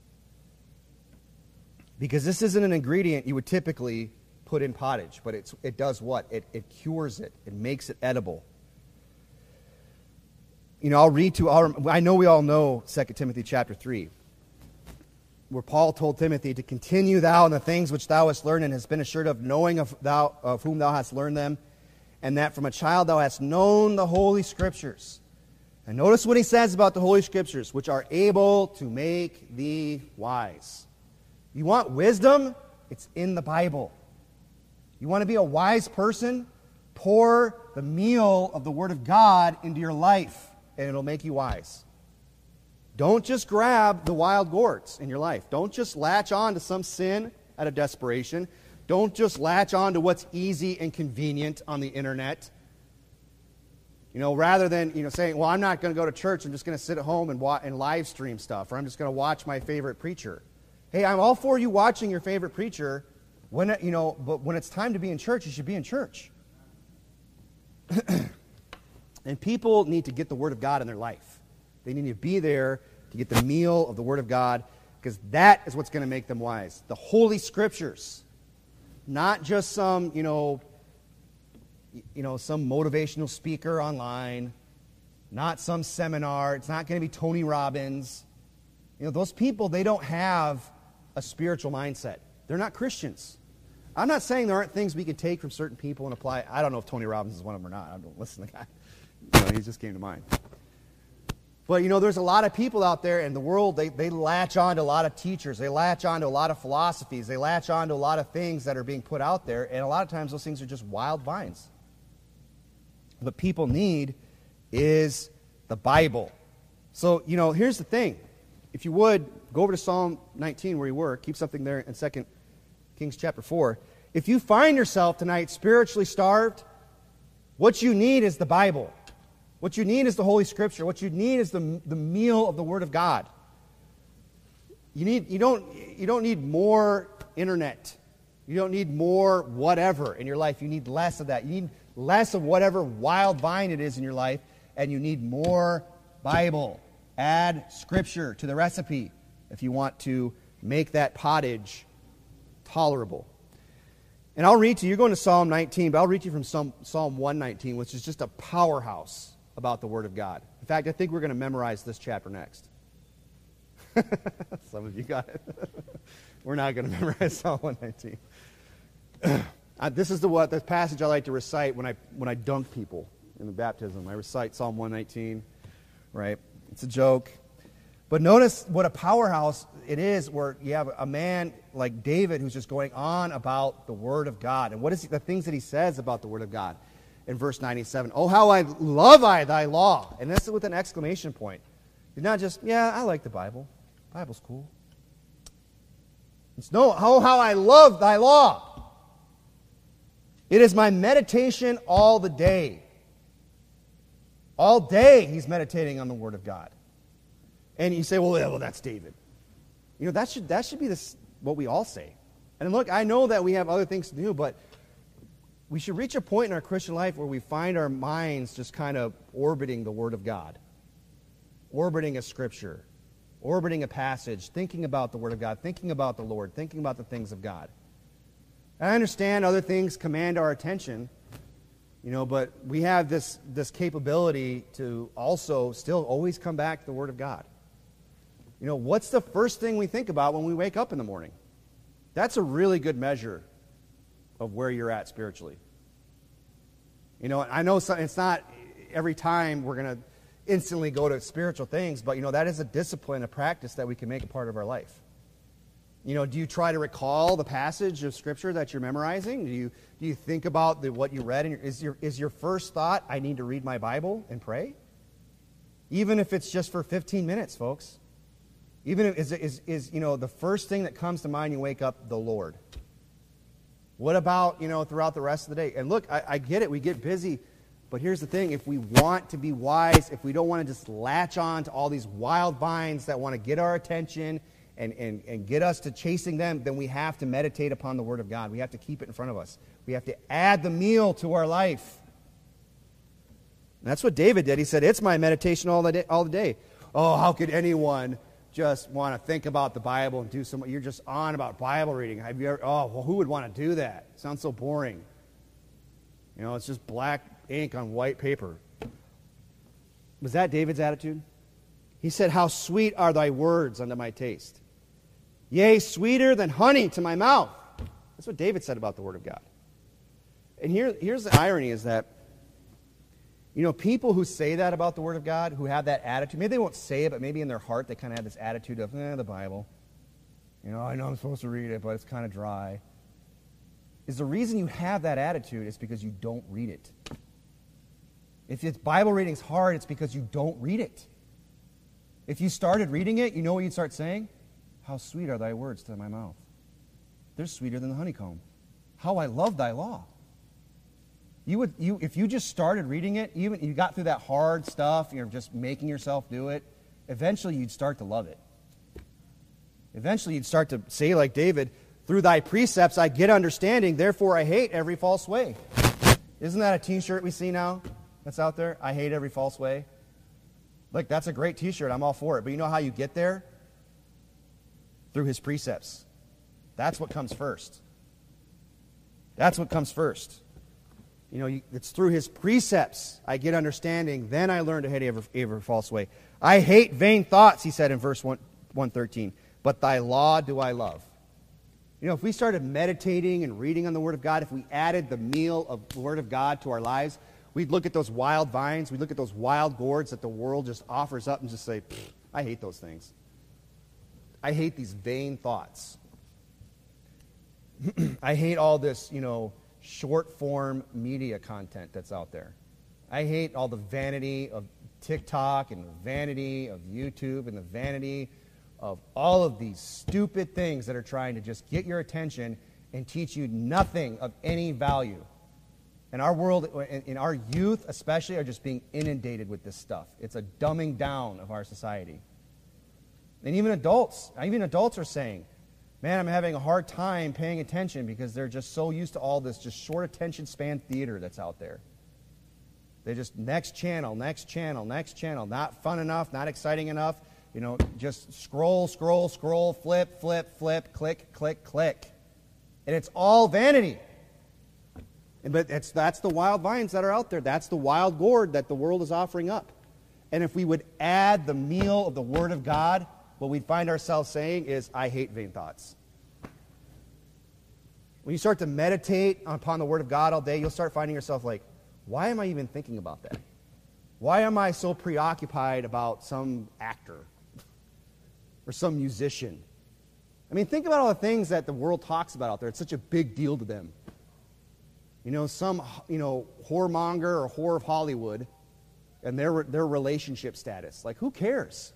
Because this isn't an ingredient you would typically put in pottage, but it does what? It cures it. It makes it edible. I know we all know 2 Timothy chapter 3, where Paul told Timothy to continue thou in the things which thou hast learned and hast been assured of, knowing of whom thou hast learned them, and that from a child thou hast known the Holy Scriptures. And notice what he says about the Holy Scriptures, which are able to make thee wise. You want wisdom? It's in the Bible. You want to be a wise person? Pour the meal of the Word of God into your life, and it'll make you wise. Don't just grab the wild gourds in your life. Don't just latch on to some sin out of desperation. Don't just latch on to what's easy and convenient on the internet. Rather than saying, well, I'm not going to go to church. I'm just going to sit at home and live stream stuff, or I'm just going to watch my favorite preacher. Hey, I'm all for you watching your favorite preacher. But when it's time to be in church, you should be in church. And people need to get the Word of God in their life. They need to be there to get the meal of the Word of God, because that is what's going to make them wise. The Holy Scriptures, not just some, some motivational speaker online, not some seminar. It's not going to be Tony Robbins. Those people, they don't have a spiritual mindset. They're not Christians. I'm not saying there aren't things we can take from certain people and apply. I don't know if Tony Robbins is one of them or not. I don't listen to the guy. He just came to mind. But, there's a lot of people out there in the world, they latch on to a lot of teachers. They latch on to a lot of philosophies. They latch on to a lot of things that are being put out there. And a lot of times those things are just wild vines. What people need is the Bible. So, here's the thing. If you would, go over to Psalm 19 where you were. Keep something there in 2 Kings chapter 4. If you find yourself tonight spiritually starved, what you need is the Bible. What you need is the Holy Scripture. What you need is the meal of the Word of God. You don't need more internet. You don't need more whatever in your life. You need less of that. You need less of whatever wild vine it is in your life, and you need more Bible. Add Scripture to the recipe if you want to make that pottage tolerable. And I'll read to you. You're going to Psalm 19, but I'll read to you from Psalm 119, which is just a powerhouse about the Word of God. In fact, I think we're going to memorize this chapter next. Some of you got it. We're not going to memorize Psalm 119. This is the passage I like to recite when I dunk people in the baptism. I recite Psalm 119, right? It's a joke. But notice what a powerhouse it is where you have a man like David who's just going on about the Word of God. And what is the things that he says about the Word of God? In verse 97, oh, how I love thy law. And that's with an exclamation point. It's not just, yeah, I like the Bible. The Bible's cool. It's no, oh, how I love thy law. It is my meditation all the day. All day he's meditating on the Word of God. And you say, well, yeah, well, that's David. You know, that should be what we all say. And look, I know that we have other things to do, but we should reach a point in our Christian life where we find our minds just kind of orbiting the Word of God, orbiting a Scripture, orbiting a passage, thinking about the Word of God, thinking about the Lord, thinking about the things of God. And I understand other things command our attention, you know, but we have this capability to also still always come back to the Word of God. You know, what's the first thing we think about when we wake up in the morning? That's a really good measure of where you're at spiritually. You know, I know it's not every time we're going to instantly go to spiritual things, but, you know, that is a discipline, a practice that we can make a part of our life. You know, do you try to recall the passage of Scripture that you're memorizing? Do you think about what you read? And is your first thought, I need to read my Bible and pray? Even if it's just for 15 minutes, folks. Even if is you know, the first thing that comes to mind, you wake up, the Lord. What about, you know, throughout the rest of the day? And look, I get it. We get busy. But here's the thing. If we want to be wise, if we don't want to just latch on to all these wild vines that want to get our attention and get us to chasing them, then we have to meditate upon the Word of God. We have to keep it in front of us. We have to add the meal to our life. And that's what David did. He said, it's my meditation all the day. Oh, how could anyone just want to think about the Bible and do some, you're just on about Bible reading. Have you ever, oh, well, who would want to do that? It sounds so boring. You know, it's just black ink on white paper. Was that David's attitude? He said, how sweet are thy words unto my taste. Yea, sweeter than honey to my mouth. That's what David said about the Word of God. And here's the irony is that, you know, people who say that about the Word of God, who have that attitude, maybe they won't say it, but maybe in their heart they kind of have this attitude of, the Bible. You know, I know I'm supposed to read it, but it's kind of dry. Is the reason you have that attitude is because you don't read it. If it's Bible reading's hard, it's because you don't read it. If you started reading it, you know what you'd start saying? How sweet are thy words to my mouth. They're sweeter than the honeycomb. How I love thy law. If you just started reading it, even you got through that hard stuff, you're just making yourself do it, eventually you'd start to love it. Eventually you'd start to say like David, through thy precepts I get understanding, therefore I hate every false way. Isn't that a t-shirt we see now that's out there? I hate every false way. Like, that's a great t-shirt. I'm all for it. But you know how you get there? Through his precepts. That's what comes first. That's what comes first. You know, it's through his precepts I get understanding. Then I learn to hate every false way. I hate vain thoughts, he said in verse 113. But thy law do I love. You know, if we started meditating and reading on the Word of God, if we added the meal of the Word of God to our lives, we'd look at those wild vines, we'd look at those wild gourds that the world just offers up and just say, I hate those things. I hate these vain thoughts. I hate all this, you know, short-form media content that's out there. I hate all the vanity of TikTok and the vanity of YouTube and the vanity of all of these stupid things that are trying to just get your attention and teach you nothing of any value. And our world, in our youth especially, are just being inundated with this stuff. It's a dumbing down of our society. And even adults are saying, man, I'm having a hard time paying attention because they're just so used to all this just short attention span theater that's out there. They just next channel, not fun enough, not exciting enough. You know, just scroll, flip, click. And it's all vanity. But that's the wild vines that are out there. That's the wild gourd that the world is offering up. And if we would add the meal of the Word of God, what we'd find ourselves saying is, I hate vain thoughts. When you start to meditate upon the Word of God all day, you'll start finding yourself like, why am I even thinking about that? Why am I so preoccupied about some actor or some musician? I mean, think about all the things that the world talks about out there. It's such a big deal to them. Some, whoremonger or whore of Hollywood and their relationship status. Like, who cares?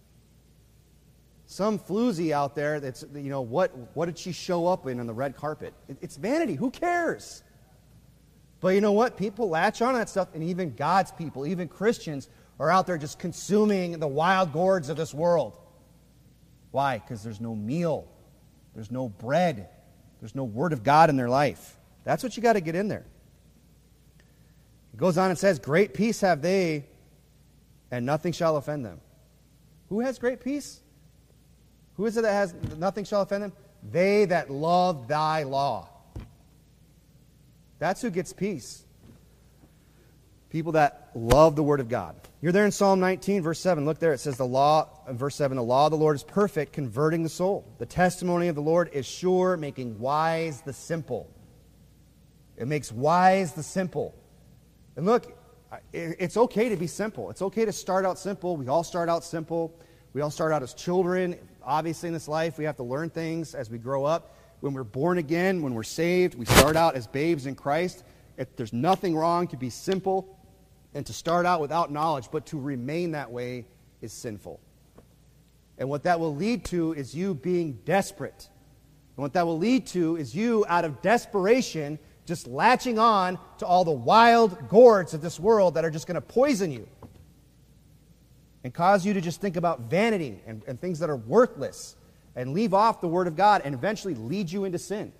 Some floozy out there that's, what did she show up in on the red carpet? It's vanity. Who cares? But you know what? People latch on to that stuff, and even God's people, even Christians, are out there just consuming the wild gourds of this world. Why? Because there's no meal. There's no bread. There's no Word of God in their life. That's what you got to get in there. It goes on and says, great peace have they, and nothing shall offend them. Who has great peace? Who is it that has nothing shall offend them? They that love thy law. That's who gets peace. People that love the Word of God. You're there in Psalm 19, verse 7. Look there. It says, verse 7, the law of the Lord is perfect, converting the soul. The testimony of the Lord is sure, making wise the simple. It makes wise the simple. And look, it's okay to be simple. It's okay to start out simple. We all start out simple. We all start out as children. Obviously, in this life, we have to learn things as we grow up. When we're born again, when we're saved, we start out as babes in Christ. There's nothing wrong to be simple and to start out without knowledge, but to remain that way is sinful. And what that will lead to is you being desperate. And what that will lead to is you, out of desperation, just latching on to all the wild gourds of this world that are just going to poison you and cause you to just think about vanity and things that are worthless and leave off the Word of God and eventually lead you into sin.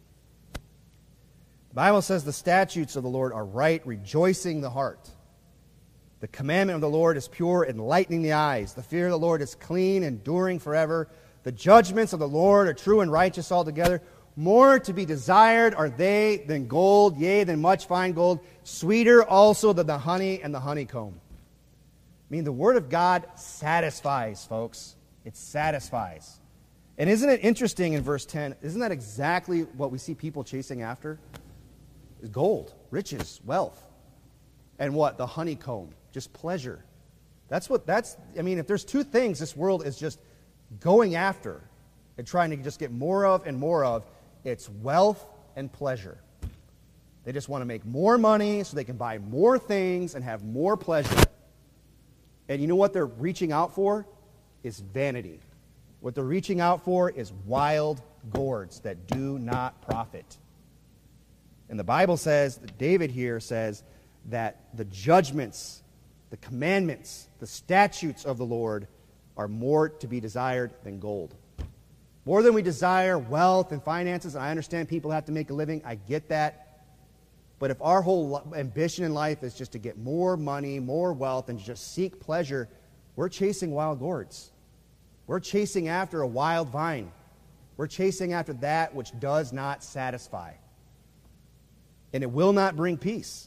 The Bible says the statutes of the Lord are right, rejoicing the heart. The commandment of the Lord is pure, enlightening the eyes. The fear of the Lord is clean, enduring forever. The judgments of the Lord are true and righteous altogether. More to be desired are they than gold, yea, than much fine gold, sweeter also than the honey and the honeycomb. I mean, the Word of God satisfies, folks. It satisfies. And isn't it interesting in verse 10, isn't that exactly what we see people chasing after? Gold, riches, wealth. And what? The honeycomb, just pleasure. If there's two things this world is just going after and trying to just get more of and more of, it's wealth and pleasure. They just want to make more money so they can buy more things and have more pleasure. And you know what they're reaching out for? Is vanity. What they're reaching out for is wild gourds that do not profit. And the Bible says, David here says, that the judgments, the commandments, the statutes of the Lord are more to be desired than gold. More than we desire wealth and finances, and I understand people have to make a living, I get that. But if our whole ambition in life is just to get more money, more wealth, and to just seek pleasure, we're chasing wild gourds. We're chasing after a wild vine. We're chasing after that which does not satisfy. And it will not bring peace.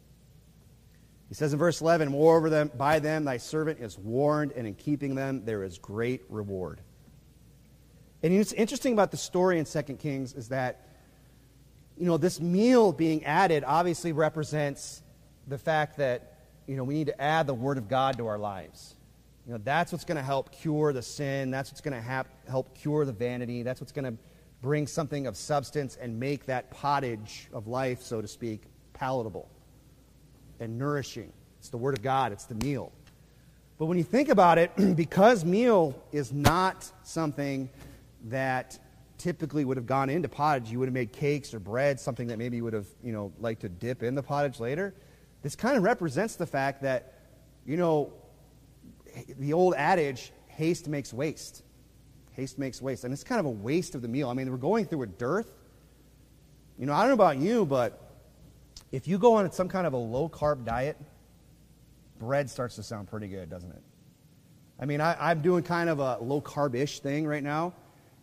He says in verse 11, moreover, by them thy servant is warned, and in keeping them there is great reward. And what's interesting about the story in 2 Kings is that, this meal being added obviously represents the fact that, we need to add the Word of God to our lives. That's what's going to help cure the sin. That's what's going to help cure the vanity. That's what's going to bring something of substance and make that pottage of life, so to speak, palatable and nourishing. It's the Word of God. It's the meal. But when you think about it, because meal is not something that typically would have gone into pottage, you would have made cakes or bread, something that maybe you would have, liked to dip in the pottage later. This kind of represents the fact that, the old adage, haste makes waste. Haste makes waste. And it's kind of a waste of the meal. I mean, we're going through a dearth. I don't know about you, but if you go on some kind of a low-carb diet, bread starts to sound pretty good, doesn't it? I mean, I'm doing kind of a low-carb-ish thing right now.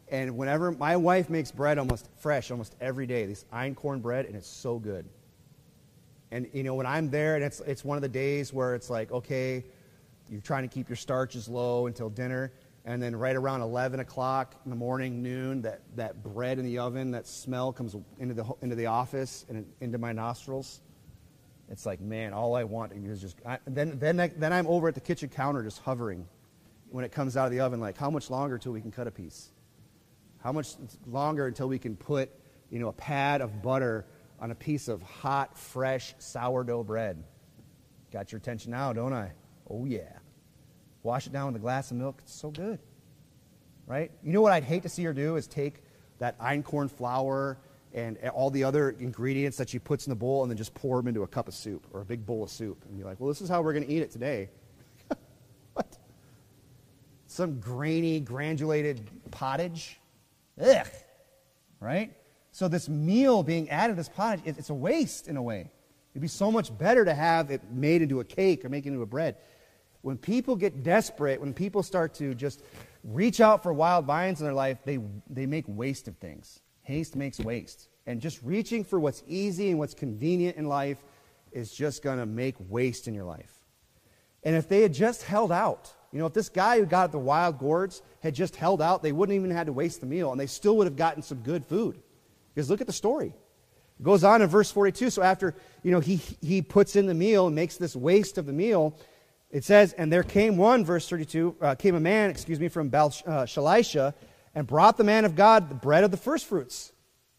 And whenever my wife makes bread almost every day, this einkorn bread, and it's so good. And, when I'm there, and it's one of the days where it's like, okay, you're trying to keep your starches low until dinner, and then right around 11 o'clock in the morning, noon, that bread in the oven, that smell comes into the office and into my nostrils. It's like, man, all I want is just... Then I'm over at the kitchen counter just hovering when it comes out of the oven, like, how much longer till we can cut a piece? How much longer until we can put, a pad of butter on a piece of hot, fresh sourdough bread? Got your attention now, don't I? Oh, yeah. Wash it down with a glass of milk. It's so good, right? You know what I'd hate to see her do is take that einkorn flour and all the other ingredients that she puts in the bowl and then just pour them into a cup of soup or a big bowl of soup and be like, well, this is how we're going to eat it today. What? Some grainy, granulated pottage? Ugh, right? So this meal being added to this pottage, it's a waste in a way. It'd be so much better to have it made into a cake or make it into a bread. When people get desperate, when people start to just reach out for wild vines in their life, they make waste of things. Haste makes waste. And just reaching for what's easy and what's convenient in life is just going to make waste in your life. And if they had just held out, if this guy who got the wild gourds had just held out, they wouldn't even have had to waste the meal, and they still would have gotten some good food. Because look at the story. It goes on in verse 42. So after, he puts in the meal and makes this waste of the meal, it says, and there came verse 32, came a man, from Shalisha, and brought the man of God the bread of the first fruits.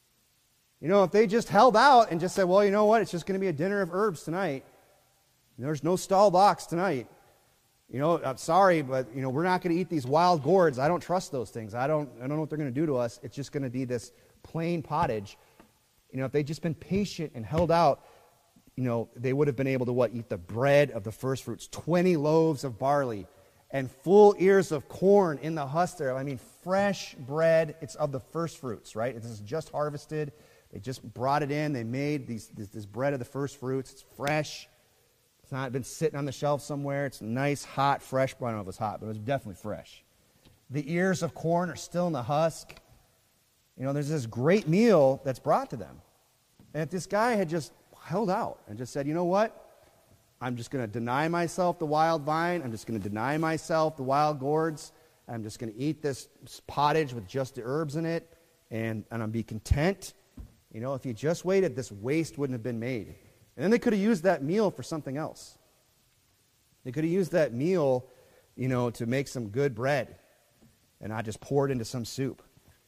If they just held out and just said, well, you know what, it's just going to be a dinner of herbs tonight. There's no stalled ox tonight. I'm sorry, but, we're not going to eat these wild gourds. I don't trust those things. I don't know what they're going to do to us. It's just going to be this plain pottage. If they'd just been patient and held out, they would have been able to eat the bread of the first fruits, 20 loaves of barley and full ears of corn in the husk there. I mean, fresh bread. It's of the first fruits, right? This is just harvested. They just brought it in. They made this bread of the first fruits. It's fresh. It's not been sitting on the shelf somewhere. It's nice, hot, fresh. I don't know if it was hot, but it was definitely fresh. The ears of corn are still in the husk. There's this great meal that's brought to them. And if this guy had just held out and just said, you know what? I'm just going to deny myself the wild vine. I'm just going to deny myself the wild gourds. I'm just going to eat this pottage with just the herbs in it, and I'll be content. If he just waited, this waste wouldn't have been made. And then they could have used that meal for something else. They could have used that meal, to make some good bread and not just pour it into some soup.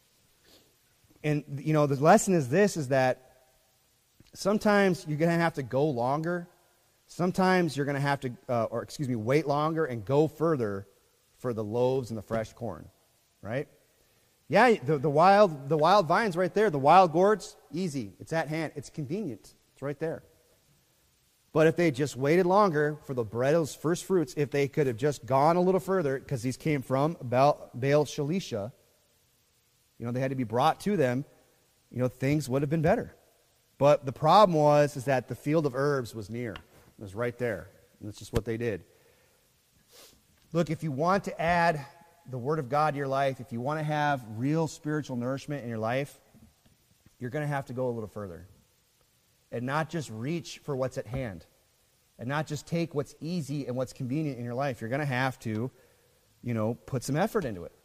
And, the lesson is that sometimes you're going to have to go longer. Sometimes you're going to have to, wait longer and go further for the loaves and the fresh corn, right? Yeah, the wild vines right there, the wild gourds, easy. It's at hand. It's convenient. It's right there. But if they just waited longer for the bread of those first fruits, if they could have just gone a little further, because these came from Baal Shalisha, they had to be brought to them, things would have been better. But the problem is that the field of herbs was near. It was right there. And that's just what they did. Look, if you want to add the Word of God to your life, if you want to have real spiritual nourishment in your life, you're going to have to go a little further. And not just reach for what's at hand. And not just take what's easy and what's convenient in your life. You're going to have to, put some effort into it.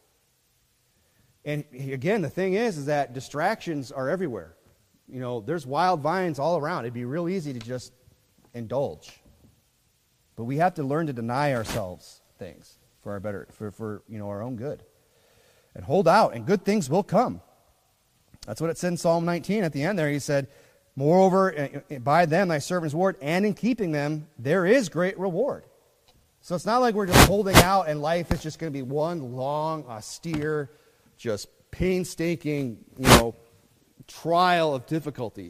And again, the thing is that distractions are everywhere. There's wild vines all around. It'd be real easy to just indulge. But we have to learn to deny ourselves things for our better, for our own good. And hold out, and good things will come. That's what it said in Psalm 19 at the end there. He said, moreover, by them thy servant's word, and in keeping them, there is great reward. So it's not like we're just holding out and life is just going to be one long, austere, just painstaking, trial of difficulty.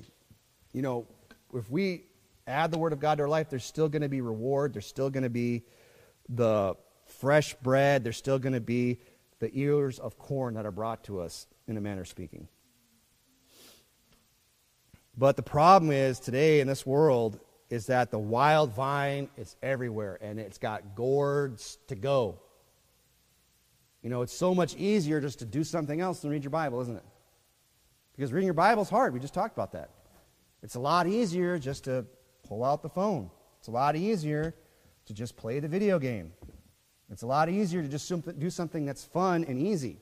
If we add the Word of God to our life, there's still going to be reward. There's still going to be the fresh bread. There's still going to be the ears of corn that are brought to us, in a manner of speaking. But the problem is today in this world is that the wild vine is everywhere, and it's got gourds to go. It's so much easier just to do something else than read your Bible, isn't it? Because reading your Bible is hard. We just talked about that. It's a lot easier just to pull out the phone. It's a lot easier to just play the video game. It's a lot easier to just do something that's fun and easy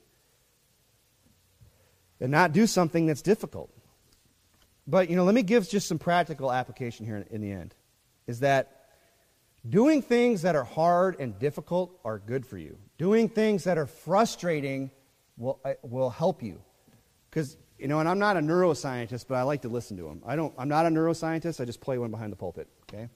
and not do something that's difficult. But, let me give just some practical application here in the end, is that doing things that are hard and difficult are good for you. Doing things that are frustrating will help you. Because, and I'm not a neuroscientist, but I like to listen to them. I'm not a neuroscientist, I just play one behind the pulpit, okay?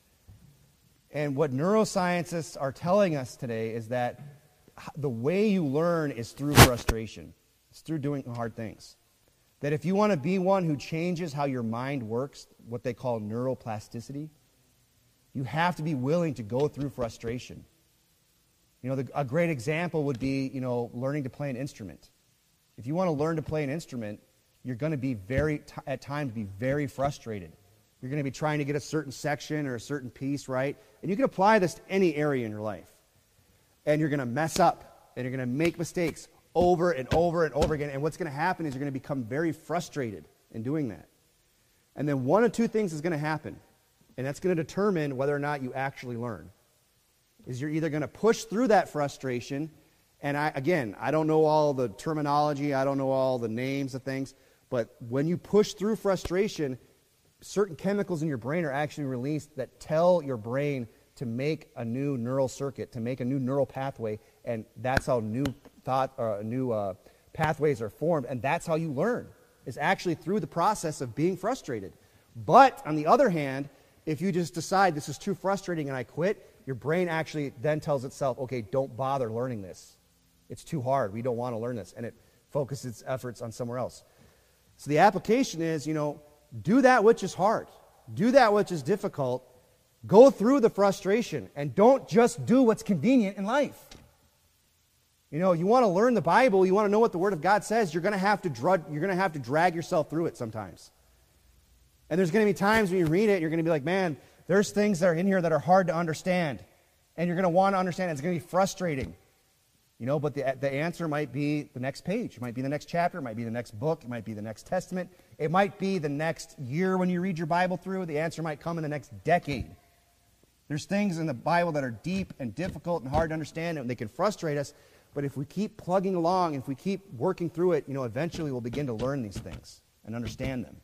And what neuroscientists are telling us today is that the way you learn is through frustration. It's through doing hard things. That if you want to be one who changes how your mind works, what they call neuroplasticity, you have to be willing to go through frustration. A great example would be, learning to play an instrument. If you want to learn to play an instrument, you're going to be at times be very frustrated. You're going to be trying to get a certain section or a certain piece right. And you can apply this to any area in your life. And you're going to mess up. And you're going to make mistakes over and over and over again. And what's going to happen is you're going to become very frustrated in doing that. And then one of two things is going to happen. And that's going to determine whether or not you actually learn. Is you're either going to push through that frustration. And I don't know all the terminology. I don't know all the names of things. But when you push through frustration, certain chemicals in your brain are actually released that tell your brain to make a new neural circuit, to make a new neural pathway, and that's how new pathways are formed, and that's how you learn, is actually through the process of being frustrated. But, on the other hand, if you just decide this is too frustrating and I quit, your brain actually then tells itself, okay, don't bother learning this. It's too hard. We don't want to learn this, and it focuses its efforts on somewhere else. So the application is, do that which is hard. Do that which is difficult. Go through the frustration. And don't just do what's convenient in life. You want to learn the Bible, you want to know what the Word of God says, you're going to have to drag yourself through it sometimes. And there's going to be times when you read it, you're going to be like, man, there's things that are in here that are hard to understand. And you're going to want to understand it. It's going to be frustrating. But the answer might be the next page. It might be the next chapter. It might be the next book. It might be the next testament. It might be the next year when you read your Bible through. The answer might come in the next decade. There's things in the Bible that are deep and difficult and hard to understand, and they can frustrate us. But if we keep plugging along, if we keep working through it, eventually we'll begin to learn these things and understand them.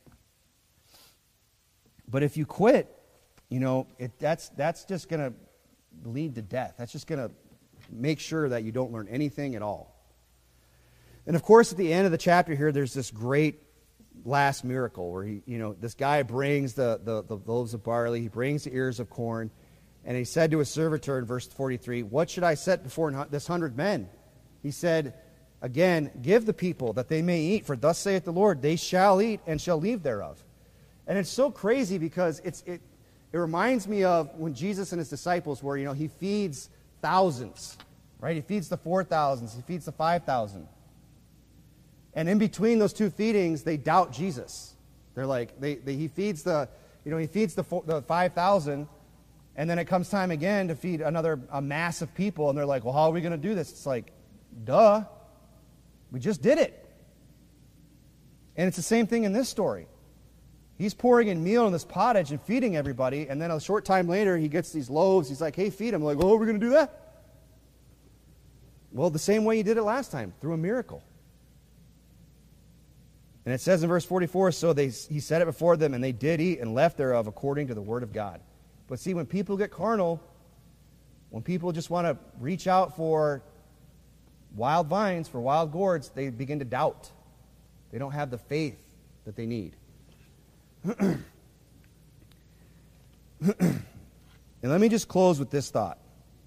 But if you quit, that's just going to lead to death. That's just going to make sure that you don't learn anything at all. And of course, at the end of the chapter here, there's this great last miracle where this guy brings the loaves of barley, he brings the ears of corn, and he said to his servitor in verse 43, "What should I set before this 100 men?" He said, again, "Give the people that they may eat, for thus saith the Lord, they shall eat and shall leave thereof." And it's so crazy because it reminds me of when Jesus and his disciples were, he feeds thousands, right? He feeds the 4,000s, he feeds the 5,000. And in between those two feedings, they doubt Jesus. They're like, he feeds the 5,000, and then it comes time again to feed a mass of people, and they're like, well, how are we going to do this? It's like, duh, we just did it. And it's the same thing in this story. He's pouring in meal in this pottage and feeding everybody, and then a short time later, he gets these loaves. He's like, hey, feed them. Like, oh, are we going to do that? Well, the same way he did it last time, through a miracle. And it says in verse 44, so he set it before them, and they did eat and left thereof according to the word of God. But see, when people get carnal, when people just want to reach out for wild vines, for wild gourds, they begin to doubt. They don't have the faith that they need. And let me just close with this thought.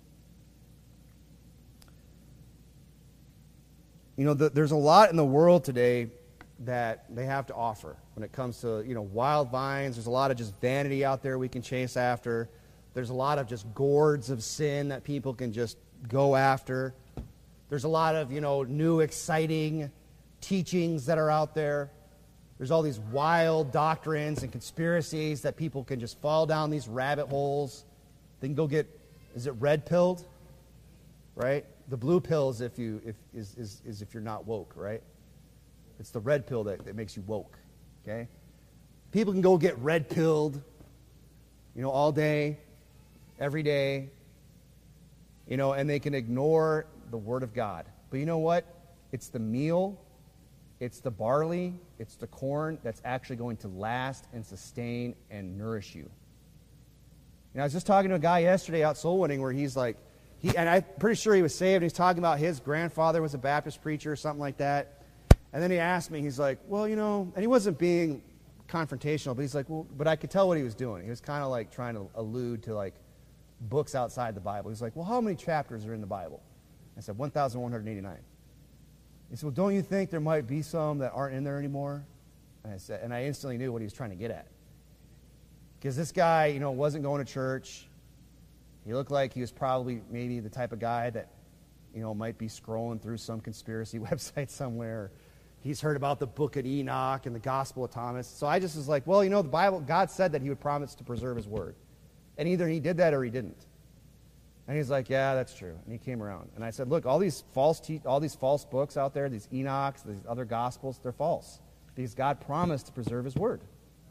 There's a lot in the world today that they have to offer when it comes to, wild vines. There's a lot of just vanity out there we can chase after. There's a lot of just gourds of sin that people can just go after. There's a lot of, new exciting teachings that are out there. There's all these wild doctrines and conspiracies that people can just fall down these rabbit holes. They can go get, is it red-pilled? Right? The blue pill is if you're not woke, right? It's the red pill that makes you woke, okay? People can go get red pilled, all day, every day, and they can ignore the Word of God. But you know what? It's the meal, it's the barley, it's the corn that's actually going to last and sustain and nourish you. I was just talking to a guy yesterday out soul winning where he's like, and I'm pretty sure he was saved, and he's talking about his grandfather was a Baptist preacher or something like that. And then he asked me, he's like, well, and he wasn't being confrontational, but he's like, well, but I could tell what he was doing. He was kind of like trying to allude to like books outside the Bible. He's like, well, how many chapters are in the Bible? I said, 1,189. He said, well, don't you think there might be some that aren't in there anymore? And I instantly knew what he was trying to get at. Because this guy, wasn't going to church. He looked like he was probably maybe the type of guy that, might be scrolling through some conspiracy website somewhere. He's heard about the Book of Enoch and the Gospel of Thomas. So I just was like, well, the Bible, God said that he would promise to preserve his word. And either he did that or he didn't. And he's like, yeah, that's true. And he came around. And I said, look, all these false books out there, these Enochs, these other Gospels, they're false. Because God promised to preserve his word.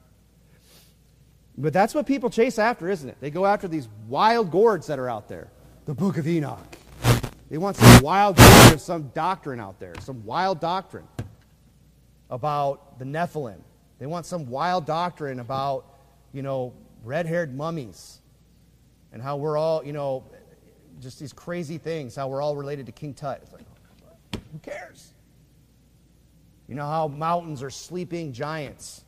But that's what people chase after, isn't it? They go after these wild gourds that are out there. The Book of Enoch. They want some wild gourd of some doctrine out there, some wild doctrine about the Nephilim. They want some wild doctrine about, red-haired mummies and how we're all, just these crazy things, how we're all related to King Tut. It's like, who cares? How mountains are sleeping giants.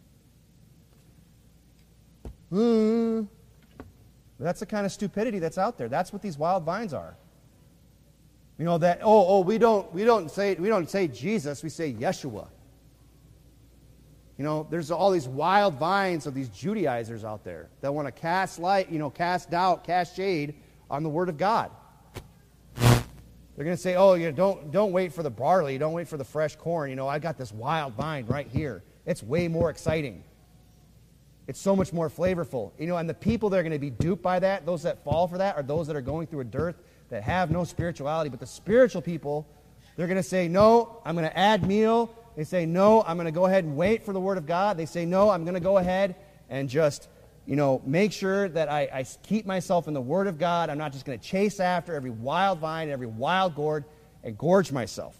That's the kind of stupidity that's out there. That's what these wild vines are. We don't say Jesus, we say Yeshua. There's all these wild vines of these Judaizers out there that want to cast light, cast doubt, cast shade on the Word of God. They're going to say, don't wait for the barley, don't wait for the fresh corn. I got this wild vine right here. It's way more exciting. It's so much more flavorful. And the people that are going to be duped by that, those that fall for that, are those that are going through a dearth, that have no spirituality. But the spiritual people, they're going to say, no, I'm going to add meal. They say, no, I'm going to go ahead and wait for the Word of God. They say, no, I'm going to go ahead and just, make sure that I keep myself in the Word of God. I'm not just going to chase after every wild vine, every wild gourd, and gorge myself.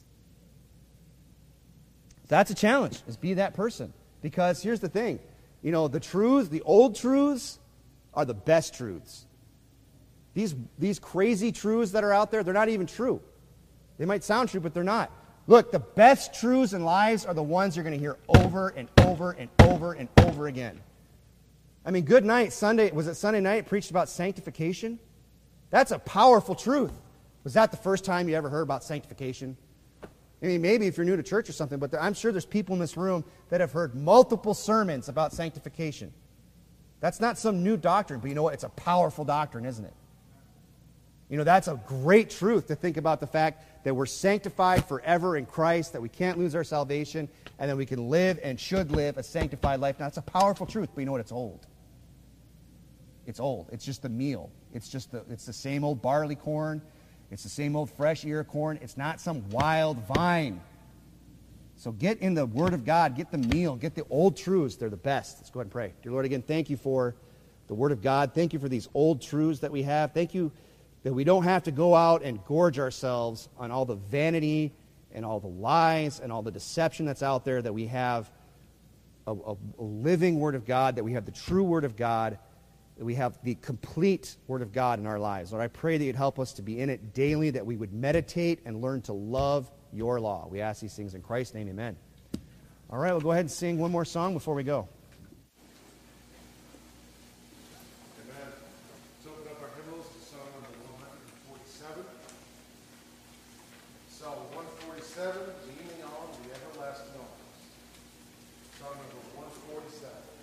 That's a challenge, is be that person. Because here's the thing. The truths, the old truths, are the best truths. These crazy truths that are out there, they're not even true. They might sound true, but they're not. Look, the best truths in lives are the ones you're going to hear over and over and over and over again. I mean, good night, Sunday. Was it Sunday night? Preached about sanctification. That's a powerful truth. Was that the first time you ever heard about sanctification? I mean, maybe if you're new to church or something, but I'm sure there's people in this room that have heard multiple sermons about sanctification. That's not some new doctrine, but you know what? It's a powerful doctrine, isn't it? That's a great truth to think about the fact that we're sanctified forever in Christ, that we can't lose our salvation, and that we can live and should live a sanctified life. Now, it's a powerful truth, but you know what? It's old. It's old. It's just the meal. It's the same old barley corn. It's the same old fresh ear of corn. It's not some wild vine. So get in the Word of God. Get the meal. Get the old truths. They're the best. Let's go ahead and pray. Dear Lord, again, thank you for the Word of God. Thank you for these old truths that we have. Thank you that we don't have to go out and gorge ourselves on all the vanity and all the lies and all the deception that's out there, that we have a living Word of God, that we have the true Word of God, that we have the complete Word of God in our lives. Lord, I pray that you'd help us to be in it daily, that we would meditate and learn to love your law. We ask these things in Christ's name, amen. All right, we'll go ahead and sing one more song before we go. Amen. Let's open up our hymnals to Psalm number 147. Psalm 147, leaning on the everlasting arms. Psalm number 147.